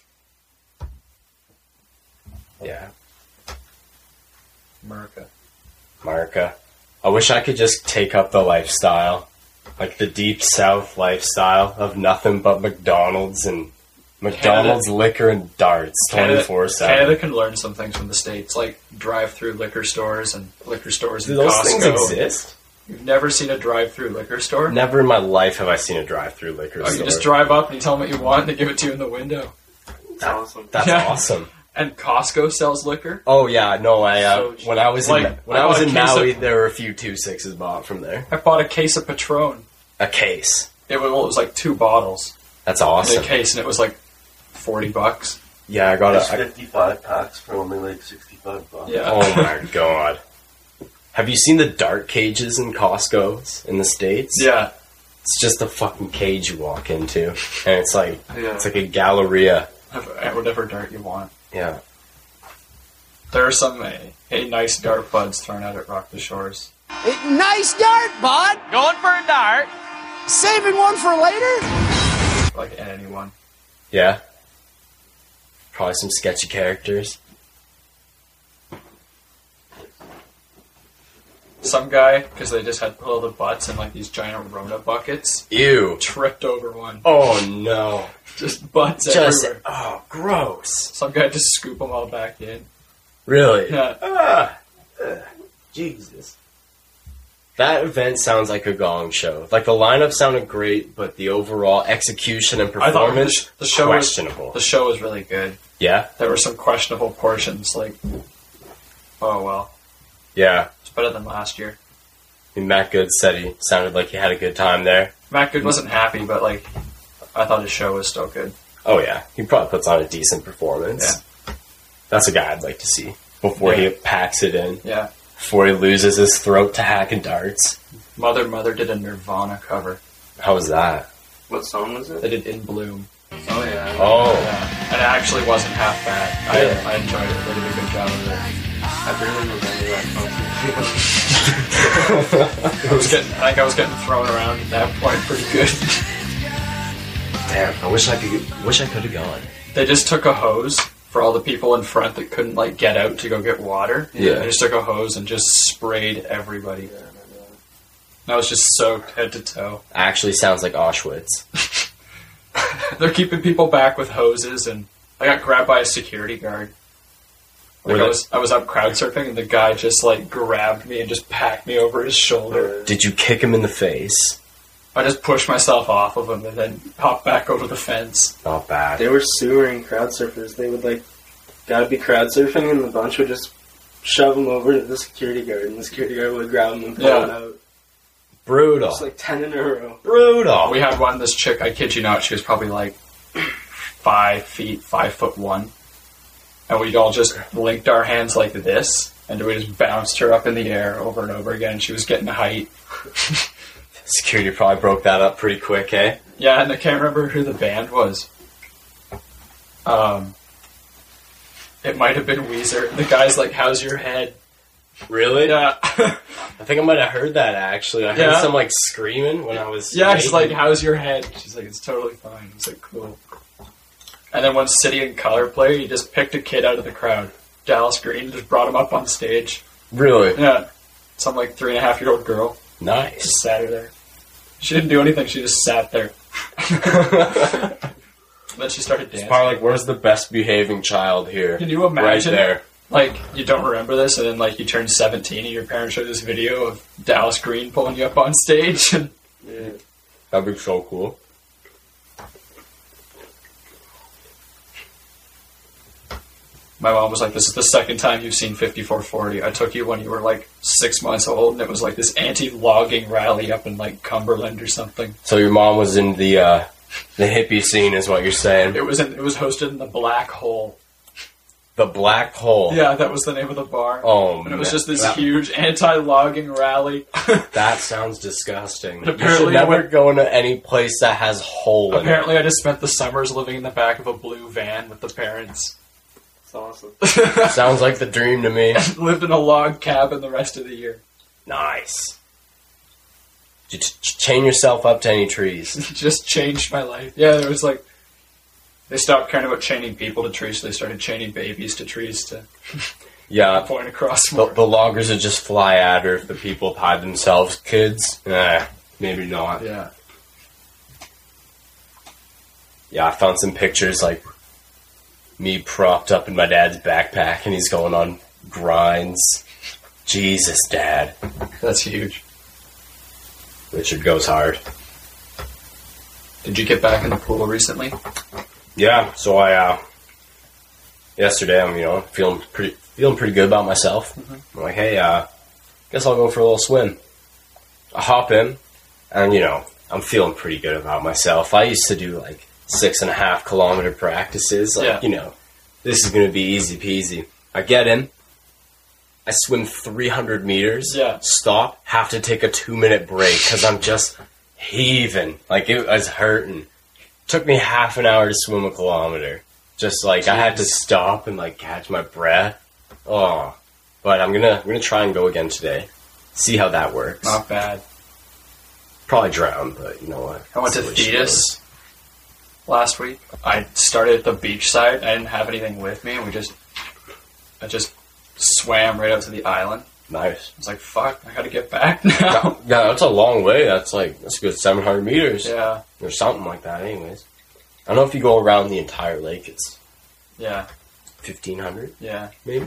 Yeah, America. America. I wish I could just take up the lifestyle, like the deep south lifestyle of nothing but McDonald's and McDonald's liquor and darts twenty four Canada seven. can learn some things from the States, like drive-through liquor stores and liquor stores Do in those Costco. things exist? You've never seen a drive-through liquor store? Never in my life have I seen a drive-through liquor Oh, store. you just drive up and you tell them what you want and they give it to you in the window. It's awesome. That's Yeah. awesome. And Costco sells liquor. Oh yeah, no, I uh, So when I was like, in when I I was bought a in case Maui, of- there were a few two sixes bought from there. I bought a case of Patron. A case. It was, well, it was like two bottles That's in awesome. a case, and it was like forty bucks. Yeah, I got It's a. I- fifty-five packs for only like sixty-five bucks. Yeah. oh my god. Have you seen the dart cages in Costco's in the States? Yeah. It's just a fucking cage you walk into, and it's like Yeah. it's like a galleria. Have- Whatever dart you want. Yeah. There are some uh, hey, nice dart buds thrown out at Rock the Shores. Nice dart, bud. Going for a dart. Saving one for later. Like anyone. Yeah. Probably some sketchy characters. Some guy, because they just had all the butts in like these giant Rona buckets, Ew. tripped over one. Oh no. Just butts Just everywhere. oh gross. Some guy just scoop them all back in. Really? Yeah. Ah, ugh, Jesus. That event sounds like a gong show. Like the lineup sounded great, but the overall execution and I thought performance the, the show was questionable. the show was really good. Yeah, There were some questionable portions, like oh well, yeah. it's better than last year. I mean, Matt Good said he sounded like he had a good time there. Matt Good wasn't happy, but like I thought his show was still good. Oh yeah, he probably puts on a decent performance. That's a guy I'd like to see before Yeah. he packs it in. Yeah. Before he loses his throat to hacking darts. Mother Mother did a Nirvana cover. How was that? What song was it? They did In Bloom. Oh yeah. Oh, Yeah. And it actually wasn't half bad. Yeah. I, I enjoyed it. They did a good job of it. I barely remember that concert. I was getting, I think I was getting thrown around at that point pretty good. damn! I wish I could. Wish I could have gone. They just took a hose for all the people in front that couldn't like get out to go get water. Yeah. They just took a hose and just sprayed everybody. And I was just soaked head to toe. Actually, sounds like Auschwitz. They're keeping people back with hoses, and I got grabbed by a security guard. Like Were I they- was, I was up crowd surfing, and the guy just like grabbed me and just packed me over his shoulder. Did you kick him in the face? I just pushed myself off of him and then hopped back over the fence. Not bad. They were sewering crowd surfers. They would like, gotta be crowd surfing, and the bunch would just shove them over to the security guard, and the security guard would grab them and pull Yeah. them out. Brutal. It's like ten in a row. Brutal. We had one, this chick, I kid you not, she was probably like five feet, five foot one. And we'd all just linked our hands like this, and we just bounced her up in the air over and over again. She was getting height. Security probably broke that up pretty quick, eh? Yeah, and I can't remember who the band was. Um, it might have been Weezer. The guy's like, "How's your head?" Really? Yeah, I think I might have heard that actually. I heard Yeah. some like screaming when I was. yeah. She's like, naked. "How's your head?" She's like, "It's totally fine." It's like, cool. And then when City and Color played, he just picked a kid out of the crowd, Dallas Green, just brought him up on stage. Really? Yeah. Some like three and a half year old girl. Nice. Just sat her there. She didn't do anything, she just sat there. Then she started dancing. It's probably like, where's the best behaving child here? Can you imagine? Right there. Like, you don't remember this, and then like you turn seventeen and your parents show this video of Dallas Green pulling you up on stage. And Yeah. That'd be so cool. my mom was like, this is the second time you've seen fifty-four forty. I took you when you were like six months old, and it was like this anti-logging rally up in like Cumberland or something. So your mom was in the uh, the hippie scene, is what you're saying? It was in, it was hosted in the Black Hole. The Black Hole. Yeah, that was the name of the bar. Oh, and it was man. just this That- huge anti-logging rally. That sounds disgusting. But You apparently should never I went- go into any place that has hole in Apparently, I just spent the summers living in the back of a blue van with the parents. It's awesome. it. Sounds like the dream to me. Lived in a log cabin the rest of the year. Nice. Did you ch- chain yourself up to any trees? Just changed my life. Yeah, there was like, they stopped caring about chaining people to trees, so they started chaining babies to trees to Yeah. point across The, more. the loggers would just fly at her if the people hide themselves kids. Eh, maybe not. Yeah. Yeah, I found some pictures like me propped up in my dad's backpack and he's going on grinds. Jesus, Dad. That's huge. Richard goes hard. Did you get back in the pool recently? Yeah, so I, uh, yesterday I'm, you know, feeling pretty, feeling pretty good about myself. I'm like, hey, uh, guess I'll go for a little swim. I hop in, and, you know, I'm feeling pretty good about myself. I used to do, like, six and a half kilometer practices. Like, Yeah. you know, this is going to be easy peasy. I get in, I swim three hundred meters, Yeah. stop, have to take a two minute break because I'm just heaving. Like, it was hurting. Took me half an hour to swim a kilometer. Just like I had to stop and like catch my breath. Oh, but I'm gonna I'm gonna try and go again today. See how that works. Not bad. Probably drown, but you know what? I went to See what she Thetis knows. last week. I started at the beach side. I didn't have anything with me, and we just, I just swam right out to the island. Nice. I was like, fuck, I gotta get back now. Yeah, that's a long way. That's like that's a good seven hundred meters Yeah, or something like that. Anyways, I don't know if you go around the entire lake. It's yeah, fifteen hundred, yeah. maybe.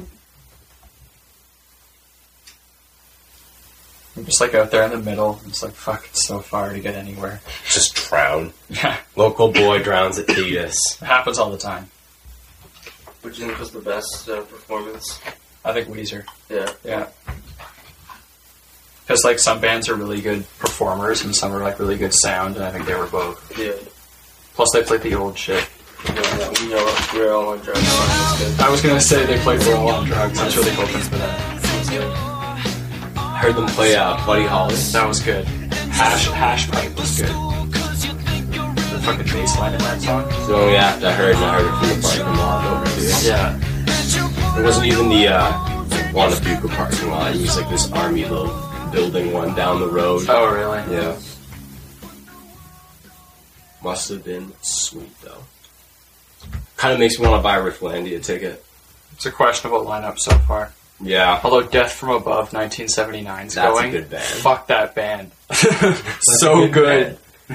I'm just like out there in the middle. It's like, fuck, it's so far to get anywhere. Just drown. Yeah, Local boy drowns at Thetis. it happens all the time. What do you think was the best uh, performance? I think Weezer. Yeah. Yeah. Because, like, some bands are really good performers and some are, like, really good sound, and I think they were both. Yeah. Plus, they played the old shit. Yeah, we all, we're all on drugs. That's good. I was gonna say they played We're All on Drugs. I was really hoping for that. That's good. I heard them play uh, Buddy Holly. That was good. Hash Hash Pipe was good. The fucking bass line in that song. So yeah, I heard, I heard it from the parking lot over here. Yeah. It wasn't even the uh, Wanabuka parking lot. It was like this army little building one down the road. Oh, really? Yeah. Must have been sweet though. Kind of makes me want to buy a Rifflandia ticket. It's a questionable lineup so far. Yeah. Although Death from Above nineteen seventy-nine is That's a going. good band. Fuck that band. a so good good.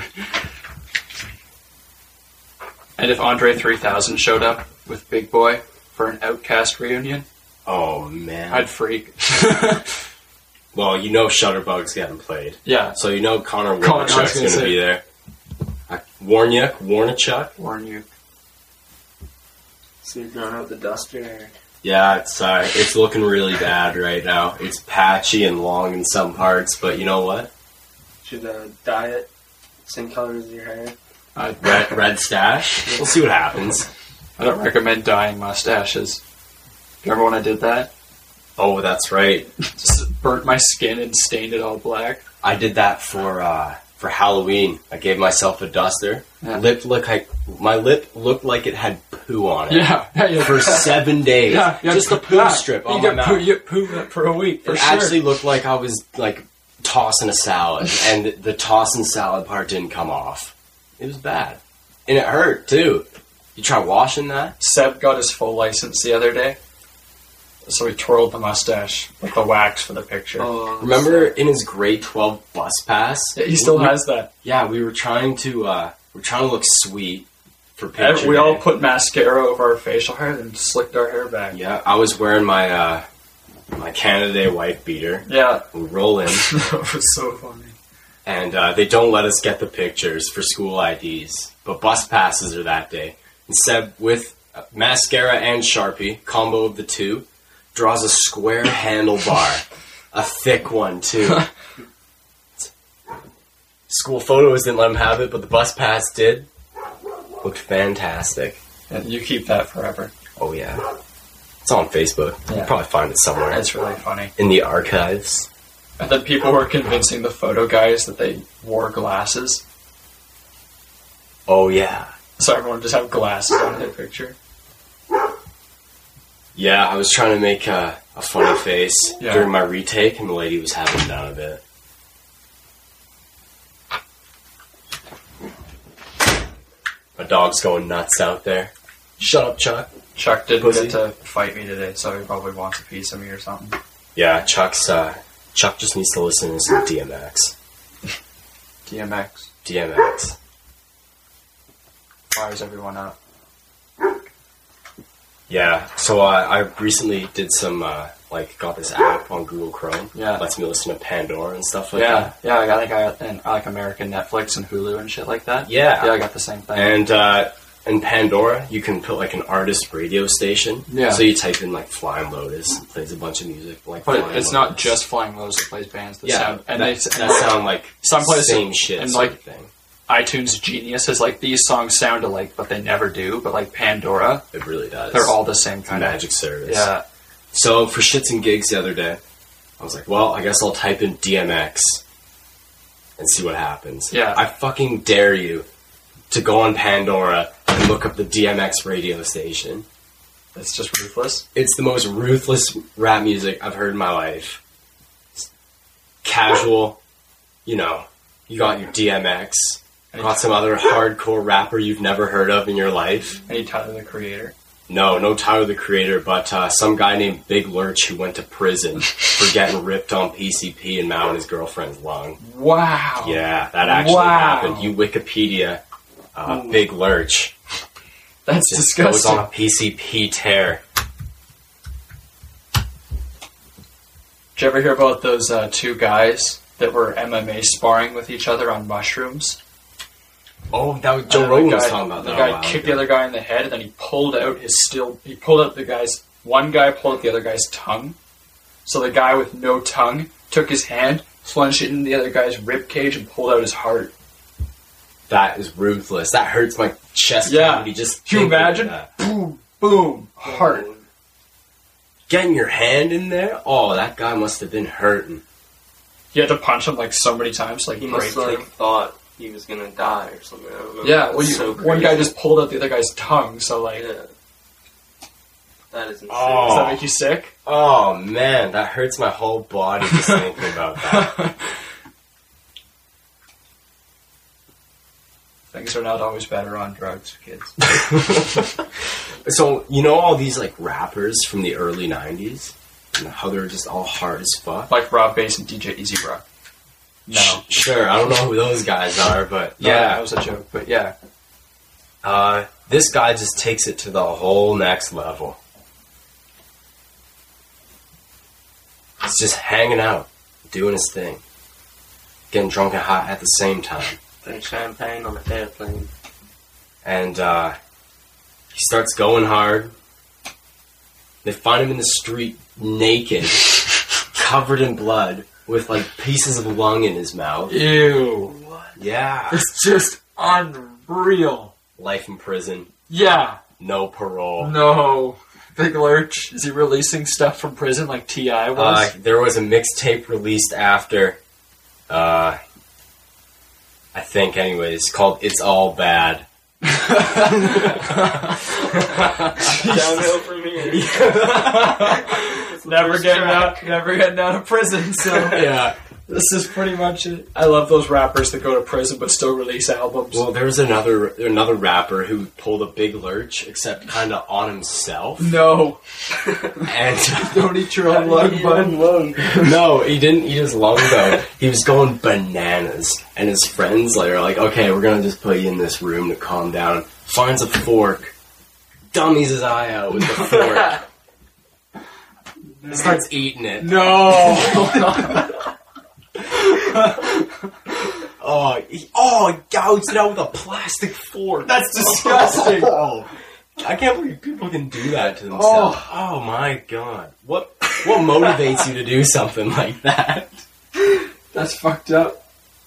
And if Andre three thousand showed up with Big Boy for an Outcast reunion, Oh man. I'd freak. Well, you know Shutterbug's getting played, Yeah. so you know Connor Connor, I was Warnichuk's gonna going to say. be there. I, Warniuk, Warnichuk. Warn you. So you're throwing out the duster. Yeah, it's uh, it's looking really bad right now. It's patchy and long in some parts, but you know what? Should uh, dye it same color as your hair. I'd, Red, red stash. We'll see what happens. I don't recommend dyeing mustaches. Remember when I did that? Oh, that's right. Just burnt my skin and stained it all black. I did that for uh, for Halloween. I gave myself a duster. Yeah. Lip look like my lip looked like it had poo on it. Yeah, yeah, yeah. For seven days. Yeah, yeah, Just a poo yeah. strip You on my get mouth. poo, you get poo for a week, for It sure. actually looked like I was like tossing a salad, and the tossing salad part didn't come off. It was bad, and it hurt too. You try washing that? Seb got his full license the other day, so he twirled the mustache with the wax for the picture. Oh, Remember in his grade twelve bus pass? Yeah, he still we, has that. Yeah, we were trying to uh, we are trying to look sweet for picture. We day. all put mascara over our facial hair and slicked our hair back. Yeah, I was wearing my uh, my Canada Day wife beater. Yeah. We roll in. That was so funny. And uh, they don't let us get the pictures for school I Ds. But bus passes are that day. And Seb, with mascara and Sharpie, combo of the two, draws a square handlebar. A thick one, too. School photos didn't let him have it, but the bus pass did. Looked fantastic. And you keep that forever. Oh, yeah. It's on Facebook. Yeah. You'll probably find it somewhere. It's really funny. In the archives. And then people were convincing the photo guys that they wore glasses. Oh, yeah. So everyone just have glasses on their picture. Yeah, I was trying to make a, a funny face Yeah. during my retake, and the lady was having none of it. My dog's going nuts out there. Shut up, Chuck. Chuck didn't Pussy. get to fight me today, so he probably wants a piece of me or something. Yeah, Chuck's, uh, Chuck just needs to listen to some D M X. D M X. D M X. Fires everyone up. Yeah, so uh, I recently did some, uh, like, got this app on Google Chrome. Yeah. Lets me listen to Pandora and stuff like Yeah, that. yeah, I think I got and I like American Netflix and Hulu and shit like that. Yeah. Yeah, I got the same thing. And, uh, in Pandora, you can put, like, an artist radio station. Yeah. So you type in, like, Flying Lotus, it plays a bunch of music. Like But Flying it's not Lotus. just Flying Lotus that plays bands that Yeah, sound and that, they that sound like some places- same shit and, sort like, of thing. iTunes Genius is like these songs sound alike, but they never do. But like Pandora, It really does. they're all the same It's a kind of magic service. Yeah, So for shits and gigs the other day, I was like, well, I guess I'll type in D M X and see what happens. Yeah. I fucking dare you to go on Pandora and look up the D M X radio station. it's just ruthless. It's the most ruthless rap music I've heard in my life. It's casual, you know, you got your D M X, got some other hardcore rapper you've never heard of in your life. Any Tyler the Creator. No, no Tyler the Creator, but uh, some guy named Big Lurch who went to prison for getting ripped on P C P and mowing his girlfriend's lung. Wow. Yeah, that actually Wow. happened. You Wikipedia uh, Big Lurch. That's Just disgusting. goes on a P C P tear. Did you ever hear about those uh, two guys that were M M A sparring with each other on mushrooms? Oh, that was And Joe then Rogan the was guy- talking about the that. a guy while kicked ago. the other guy in the head, and then he pulled out his still. He pulled out the guy's. One guy pulled out the other guy's tongue. So the guy with no tongue took his hand, plunged it in the other guy's rib cage, and pulled out his heart. That is ruthless. That hurts my chest Yeah. cavity just Can you thinking of imagine? that. Boom, boom, heart. Getting your hand in there? Oh, that guy must have been hurting. You had to punch him like so many times, like He break must have through. like thought he was gonna die or something. I don't know. Yeah, well, That's you, so one guy crazy. just pulled out the other guy's tongue, so like, Yeah. That is insane. Oh. does that make you sick? Oh, man, that hurts my whole body just thinking about that. Things are not always better on drugs, kids. So, you know all these, like, rappers from the early nineties? And how they're just all hard as fuck? Like Rob Bass and D J Easy Rock. No. Sh- Sure, I don't know who those guys are, but Yeah, yeah. that was a joke, but yeah. Uh, this guy just takes it to the whole next level. He's just hanging out, doing his thing. Getting drunk and hot at the same time. Drink champagne on the airplane. And, uh, he starts going hard. They find him in the street, naked, covered in blood, with, like, pieces of lung in his mouth. Ew. Yeah. It's just unreal. Life in prison. Yeah. No parole. No. Big Lurch. Is he releasing stuff from prison like T I was? Uh, there was a mixtape released after, uh, I think anyways, called It's All Bad. Downhill from here. never getting out, never getting out of prison, so. Yeah. This is pretty much it. I love those rappers that go to prison but still release albums. Well, there was another another rapper who pulled a big lurch, except kind of on himself. No. And Don't eat your own lung, bud. no, he didn't eat his lung though. He was going bananas, and his friends like are like, "Okay, we're gonna just put you in this room to calm down." Finds a fork, dummies his eye out with the fork. He starts eating it. No. Oh, he, oh, he gouged it out with a plastic fork. That's disgusting. Oh, I can't believe people can do that to themselves. Oh, oh my god. What what motivates you to do something like that? That's fucked up.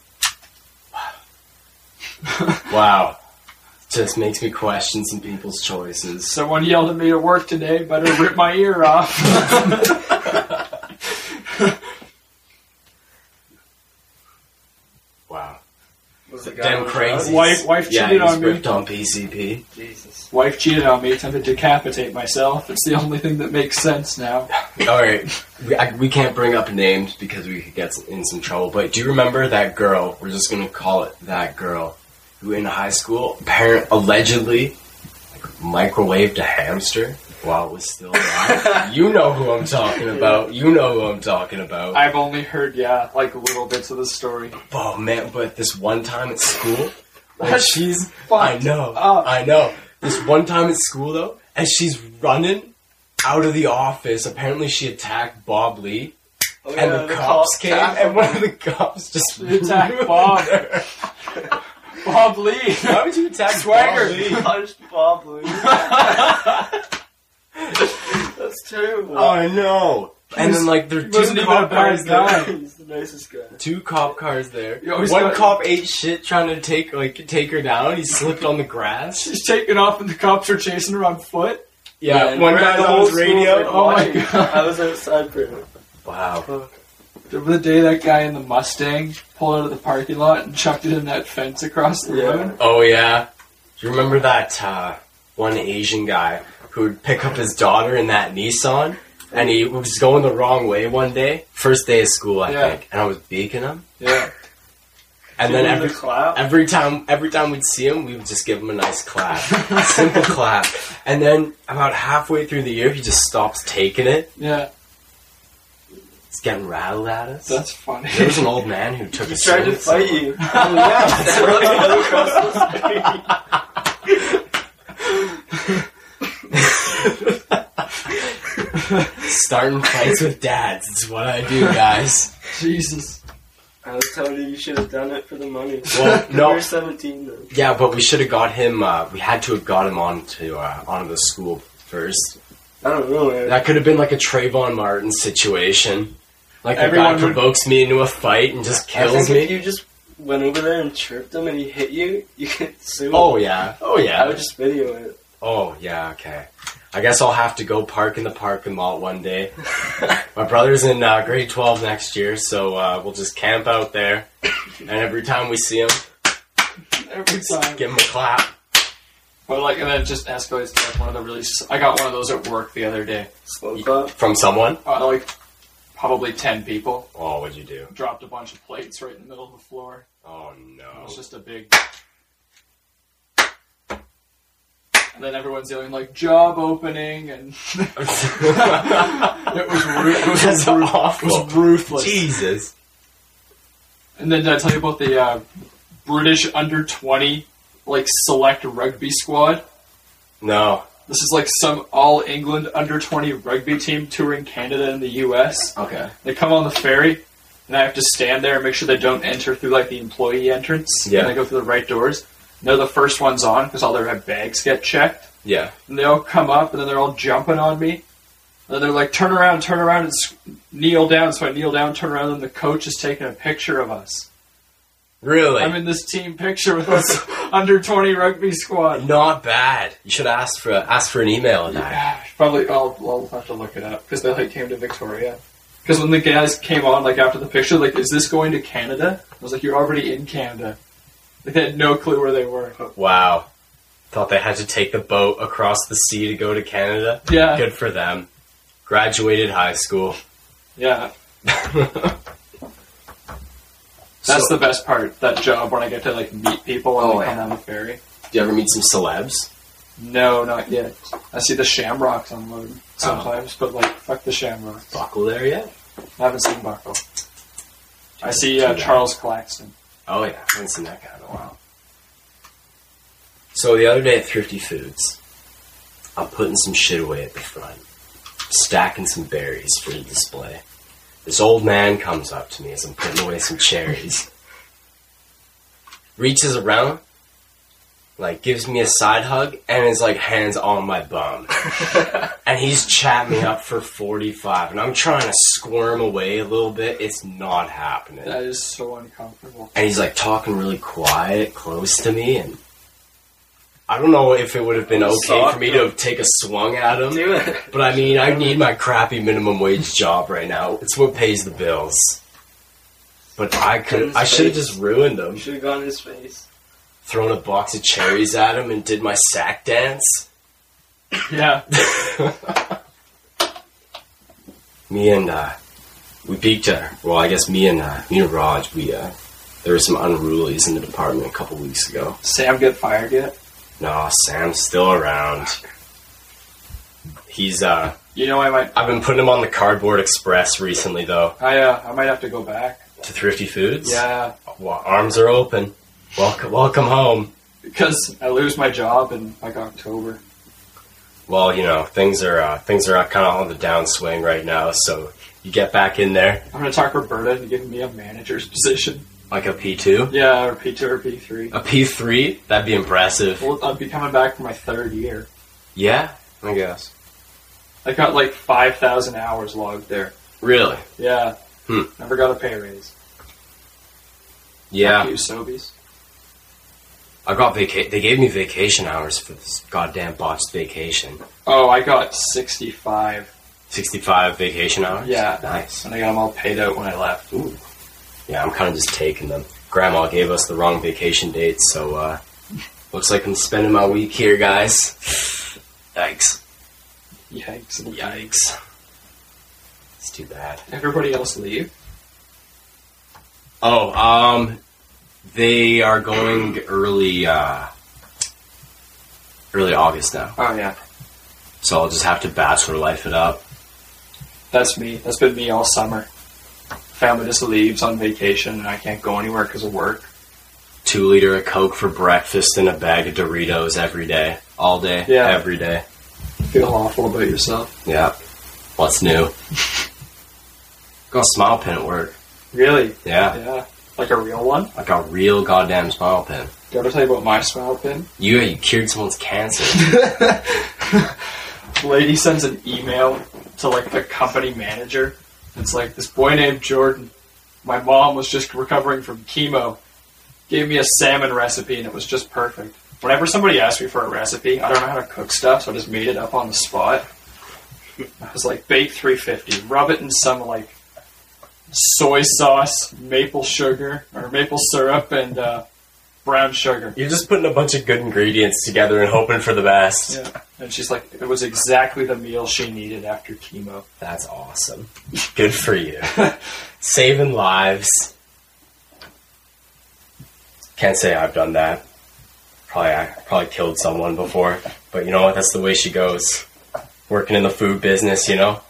Wow. Just makes me question some people's choices. Someone yelled at me at work today, better rip my ear off. Wow. Was the guy Damn on the crazy. drugs? Wife, wife Yeah, cheated he was on me. ripped on P C P. Jesus. Wife cheated on me, attempted to decapitate myself. It's the only thing that makes sense now. Alright, we, I, we can't bring up names because we could get in some trouble, but do you remember that girl, we're just gonna call it that girl, who in high school apparent, allegedly like, microwaved a hamster while it was still alive? You know who I'm talking about. You know who I'm talking about. I've only heard, yeah, like little bits of the story. Oh man, but this one time at school, when That's she's, fucked I know, up. I know. This one time at school though, as she's running out of the office, apparently she attacked Bob Lee, Oh, and yeah, the, cops cop came, tackled and one him. of the cops just She attacked ruined Bob. her. Bob Lee. Why would you attack Swagger. Bob Lee? Punched Bob Lee. That's terrible. Oh no! And then like there are He two wasn't even a cop bad cars guy. there. He's the nicest guy. Two cop cars there. You always One got- cop ate shit trying to take like take her down. He slipped on the grass. She's taking off and the cops are chasing her on foot. Yeah, and one we're guy at the on whole his radio. school, like, Oh my watching. God. I was outside for it. Wow. Fuck. Remember the day that guy in the Mustang pulled out of the parking lot and chucked it in that fence across the Yeah. road? Oh yeah. Do you remember that uh, one Asian guy who would pick up his daughter in that Nissan, and he was going the wrong way one day, first day of school, I Yeah. think, and I was beaking him, Yeah. and Give then him every the clap. every time every time we'd see him, we would just give him a nice clap, simple clap, and then about halfway through the year, he just stops taking it. Yeah. He's getting rattled at us. That's funny. There was an old man who took He a tried to swing at fight someone. you. Oh, yeah. They were all across the street. Starting fights with dads. It's what I do, guys. Jesus. I was telling you you should have done it for the money. Well, no. You were seventeen then. Yeah, but we should have got him. Uh, we had to have got him onto uh, onto the school first. I don't know, man. That could have been like a Trayvon Martin situation. Like the Everyone guy would- provokes me into a fight and just I kills think if me. you just went over there and chirped him and he hit you, you could sue him. Oh yeah. Oh I yeah. would just video it. Oh yeah. Okay. I guess I'll have to go park in the parking lot one day. My brother's in uh, grade twelve next year, so uh, we'll just camp out there, and every time we see him, Every time. give him a clap. But like, and then it just escalates to like one of the really. I got one of those at work the other day. Slow clap. From someone? Uh, like, probably ten people. Oh, what'd you do? Dropped a bunch of plates right in the middle of the floor. Oh It no. was just a big. And then everyone's yelling like "job opening" and it was ru- it was, That's ru- awful. it was ruthless. Jesus. And then did I tell you about the uh, British under twenty like select rugby squad? No. This is like some all England under twenty rugby team touring Canada and the U S. Okay. They come on the ferry, and I have to stand there and make sure they don't enter through like the employee entrance. Yeah. And they go through the right doors. And they're the first ones on because all their bags get checked. Yeah. And they all come up, and then they're all jumping on me. And then they're like, turn around, turn around, and s- kneel down. So I kneel down, turn around, and the coach is taking a picture of us. Really? I'm in this team picture with this under twenty rugby squad. Not bad. You should ask for ask for an email of that. Yeah, probably, I'll, I'll have to look it up, because they like came to Victoria. Because when the guys came on, like after the picture, like, is this going to Canada? I was like, you're already in Canada. Like, they had no clue where they were. Wow. Thought they had to take the boat across the sea to go to Canada. Yeah. Good for them. Graduated high school. Yeah. That's So- the best part. That job when I get to like meet people when Oh, they come yeah. on the ferry. Do you ever meet some celebs? No, not yet. I see the Shamrocks unload sometimes, but like fuck the Shamrocks. Buckle there yet? I haven't seen Buckle. I see uh, Too bad. Charles Claxton. Oh yeah, I haven't seen that guy in a while. So the other day at Thrifty Foods, I'm putting some shit away at the front, stacking some berries for the display. This old man comes up to me as I'm putting away some cherries, reaches around, like gives me a side hug, and is like hands on my bum. And he's chatting me up for forty-five, and I'm trying to squirm away a little bit. It's not happening. That is so uncomfortable. And he's like talking really quiet, close to me, and I don't know if it would have been okay for me to take a swung at him. Do it. But I mean, I need my crappy minimum wage job right now. It's what pays the bills. But I could, I should have just ruined him. You should have gone in his face. Thrown a box of cherries at him and did my sack dance. Yeah. Me and, uh, we peeked her. Well, I guess me and, uh, me and Raj, we, uh, there were some unrulies in the department a couple weeks ago. Sam get fired yet? No, Sam's still around. He's, uh, You know, I might. I've been putting him on the Cardboard Express recently, though. I uh, I might have to go back. To Thrifty Foods? Yeah, Well, arms are open. Welcome, welcome home. because I lose my job in like October. Well, you know, things are, uh, things are kind of on the downswing right now, so you get back in there. I'm gonna talk Roberta into giving me a manager's position. Like a P two? Yeah, or P two or P three. A P three? That'd be impressive. Well, I'll be coming back for my third year. Yeah, I guess. I got like five thousand hours logged there. Really? Yeah. Hmm. Never got a pay raise. Yeah. Fuck you, Sobeys. I got vaca- they gave me vacation hours for this goddamn botched vacation. Oh, I got sixty-five. sixty-five vacation hours? Yeah. Nice. And I got them all paid out when I left. Ooh. Yeah, I'm kind of just taking them. Grandma gave us the wrong vacation dates, so, uh, looks like I'm spending my week here, guys. Yikes. Yikes. Yikes. It's too bad. Everybody else leave? Oh, um, they are going early, uh, early August now. Oh, yeah. So I'll just have to bachelor life it up. That's me. That's been me all summer. Family just leaves on vacation and I can't go anywhere because of work. Two liter of Coke for breakfast and a bag of Doritos every day. All day. Yeah. Every day. Feel awful about yourself. Yeah. What's new? Got a smile pin at work. Really? Yeah. Yeah. Like a real one? Like a real goddamn smile pin. Do I ever tell you about my smile pin? You, you cured someone's cancer. Lady sends an email to like the company manager. It's like, this boy named Jordan. My mom was just recovering from chemo. Gave me a salmon recipe and it was just perfect. Whenever somebody asks me for a recipe, I don't know how to cook stuff, so I just made it up on the spot. I was like, bake three fifty, rub it in some like soy sauce, maple sugar, or maple syrup, and uh, brown sugar. You're just putting a bunch of good ingredients together and hoping for the best. Yeah. And she's like, it was exactly the meal she needed after chemo. That's awesome. Good for you. Saving lives. Can't say I've done that. Probably I probably killed someone before. But you know what? That's the way she goes. Working in the food business, you know?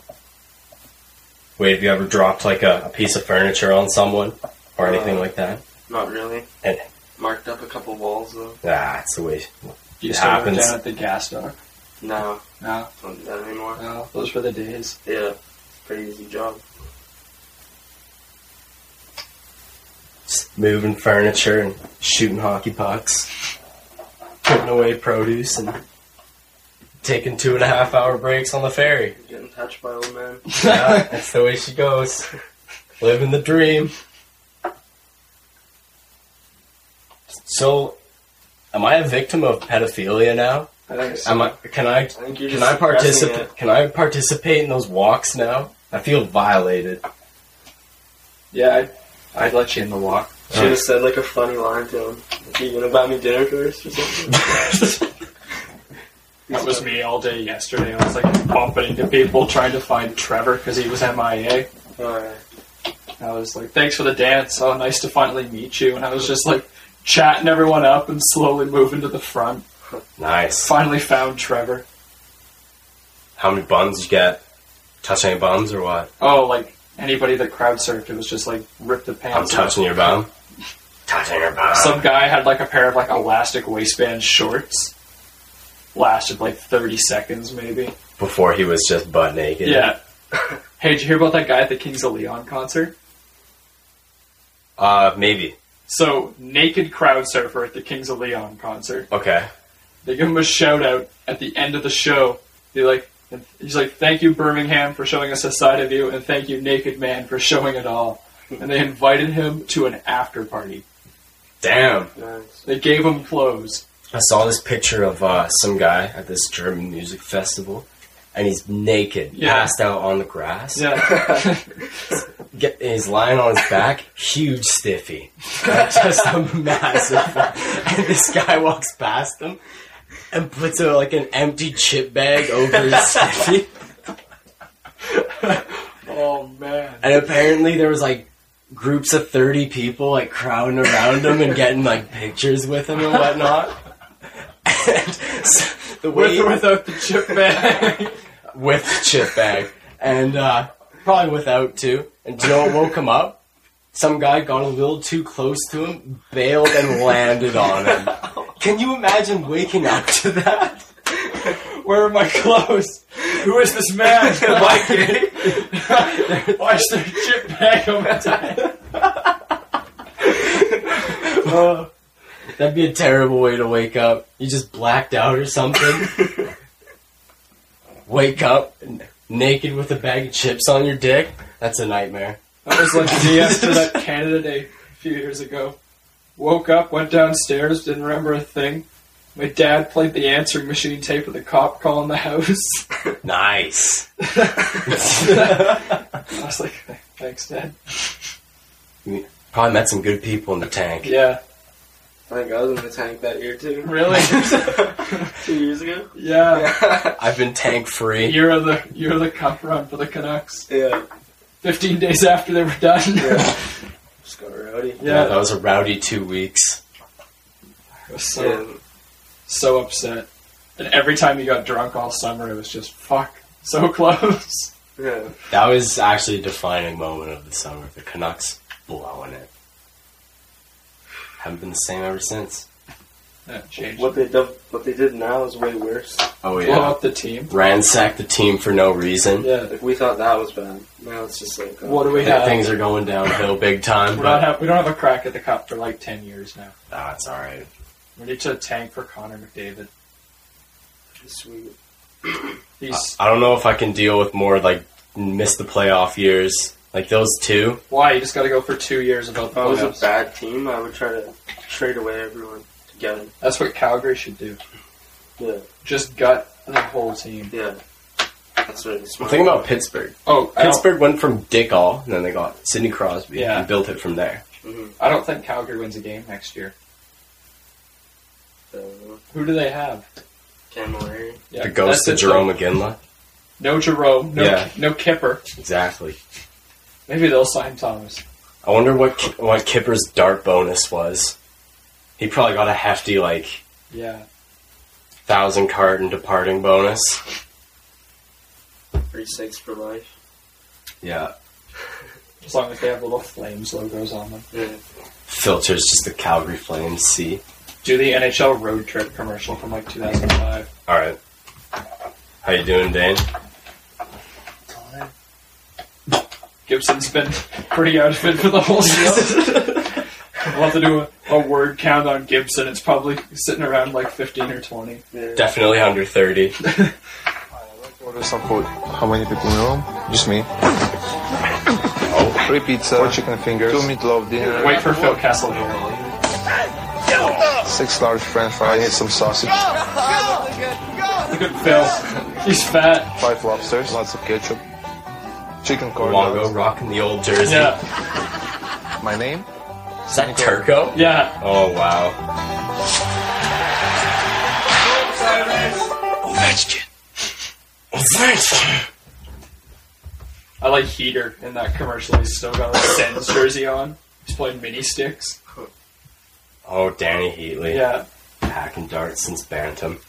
Wait, have you ever dropped like a, a piece of furniture on someone? Or anything Uh, like that? Not really. And, Marked up a couple walls though. ah, that's the way You it still work happens. down at the gas dock? No, No, don't do that anymore. no, those were the days. Yeah, pretty easy job. Just moving furniture and shooting hockey pucks. Putting away produce and taking two and a half hour breaks on the ferry. Getting touched by old man. Yeah, that's the way she goes. Living the dream. So, am I a victim of pedophilia now? I think so. Am I? Can I? I think you're Can just I suppressing participate? it. Can I participate in those walks now? I feel violated. Yeah, I'd, I'd let you in the walk. Should have said like a funny line to him. Like, you gonna buy me dinner first or something? That was me all day yesterday. I was like bumping into people trying to find Trevor because he was M I A. Alright. I was like, thanks for the dance. Oh, nice to finally meet you. And I was just like chatting everyone up and slowly moving to the front. Nice. Finally found Trevor. How many bums did you get? Touch any bums or what? Oh, like anybody that crowd surfed, it was just like rip the pants I'm off. touching your bum. Touching your bum. Some guy had like a pair of like elastic waistband shorts. Lasted like thirty seconds maybe. Before he was just butt naked. Yeah. Hey, did you hear about that guy at the Kings of Leon concert? Uh, maybe. So, naked crowd surfer at the Kings of Leon concert. Okay. They give him a shout out at the end of the show. They like, he's like, thank you Birmingham for showing us a side of you, and thank you Naked Man for showing it all. And they invited him to an after party. Damn. Nice. They gave him clothes. I saw this picture of uh, some guy at this German music festival, and he's naked, Yeah. passed out on the grass. Yeah. Get, he's lying on his back, huge stiffy. Like, just a massive one. And this guy walks past him and puts a, like an empty chip bag over his stiffy. Oh man. And apparently there was like groups of thirty people like crowding around him and getting like pictures with him and whatnot. And so the way With or without the chip bag. with the chip bag. And uh, probably without too. And do you know what woke him up? Some guy got a little too close to him, bailed and landed on him. Can you imagine waking up to that? Where are my clothes? Who is this man? Why gay? Why is there a chip bag on my tie? Oh, that'd be a terrible way to wake up. You just blacked out or something. Wake up n- naked with a bag of chips on your dick. That's a nightmare. That was like me after that Canada Day a few years ago. Woke up, went downstairs, didn't remember a thing. My dad played the answering machine tape with the cop calling the house. Nice. I was like, thanks, Dad. You probably met some good people in the tank. Yeah. I think I was in the tank that year too. Really? Two years ago? Yeah. I've been tank free. Year of the year of the cup run for the Canucks. Yeah. Fifteen days after they were done. Yeah. Just got rowdy. Yeah, Yeah. that was a rowdy two weeks. I was so Yeah. so upset. And every time you got drunk all summer, it was just fuck, so close. Yeah. That was actually a defining moment of the summer. The Canucks blowing it. Haven't been the same ever since. That changed. What they do, what they did now is way worse. Oh Blow yeah. up the team. Ransacked the team for no reason. Yeah. Like we thought that was bad. Now it's just like. oh, What do we Th- have? Things are going downhill big time. We're But not have, we don't have a crack at the cup for like ten years now. that's all right. We need to tank for Connor McDavid. Sweet. He's I don't know if I can deal with more like miss the playoff years like those two. why you just got to go for two years without If the I was a playoffs. bad team, I would try to trade away everyone to get him. That's what Calgary should do. Yeah. Just gut the whole team. Yeah. That's really smart. Think about Pittsburgh. Oh, I don't, Pittsburgh went from Dick All, and then they got Sidney Crosby Yeah. and built it from there. Mm-hmm. I don't think Calgary wins a game next year. Uh, Who do they have? Camilleri. Yeah, the ghost of that's it, Jerome though. McGinley. No Jerome. No, Yeah. no Kipper. Exactly. Maybe they'll sign Thomas. I wonder what Ki- what Kipper's dart bonus was. He probably got a hefty like Yeah. thousand card and departing bonus. Three six for life. Yeah. As long as they have little Flames logos on them. Yeah. Filters just the Calgary Flames. See. Do the N H L road trip commercial from like two thousand five. All right. How you doing, Dane? Gibson's been pretty out of it for the whole show. We'll have to do a, a word count on Gibson. It's probably sitting around like fifteen or twenty. Yeah. Definitely under thirty. Order some food. How many people in the room? Just me. Oh. Three pizza, four chicken fingers, two meatloaf dinner, Wait for Phil Kessel here. six large french fries, I need some sausage, Look at Phil. He's fat. five lobsters, lots of ketchup, chicken corn Longo dogs. rocking the old jersey. Yeah. My name? Is that Turco? Yeah. Oh wow. Ovechkin. Ovechkin. I like Heater in that commercial. He's still got a Sens jersey on. He's playing mini sticks. Oh, Danny Heatley. Yeah. Hacking darts since Bantam.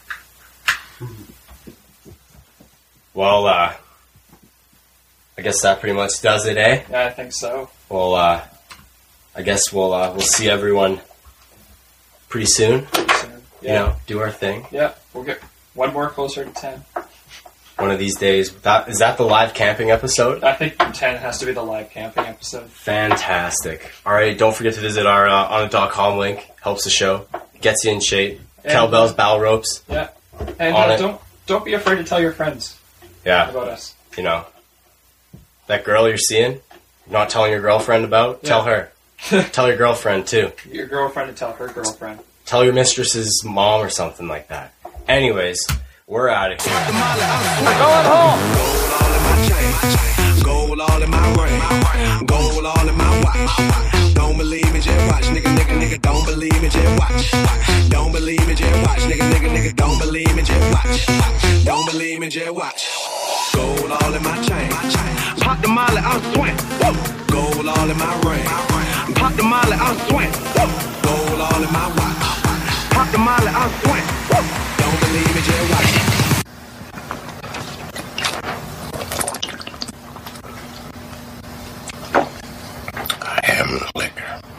Well, uh, I guess that pretty much does it, eh? Yeah, I think so. Well, uh, I guess we'll uh, we'll see everyone pretty soon. Pretty soon. Yeah. You know, do our thing. Yeah, we'll get one more closer to ten. One of these days. That, is that the live camping episode? I think ten has to be the live camping episode. Fantastic. All right, don't forget to visit our uh, on it dot com link. Helps the show. Gets you in shape. And, Kettlebells, battle ropes. Yeah. And On uh, it. don't don't be afraid to tell your friends Yeah. about us. You know, that girl you're seeing, not telling your girlfriend about, Yeah. tell her. Tell your girlfriend, too. Your girlfriend to tell her girlfriend. Tell your mistress's mom or something like that. Anyways, we're out of here. Going home. Gold all in my ring. Gold all in my watch. Don't believe me, just watch. Nigga, nigga, nigga, don't believe me, just watch. Don't believe me, just watch. Nigga, nigga, nigga, don't believe me, just watch. Don't believe me, just watch. Gold all in my chain. Pop the molly, I'm swing. Gold all in my ring. Pop the molly, I'm swing. Gold all in my watch. Pop the molly, I'm swing. Don't believe me, just watch. I am the liquor.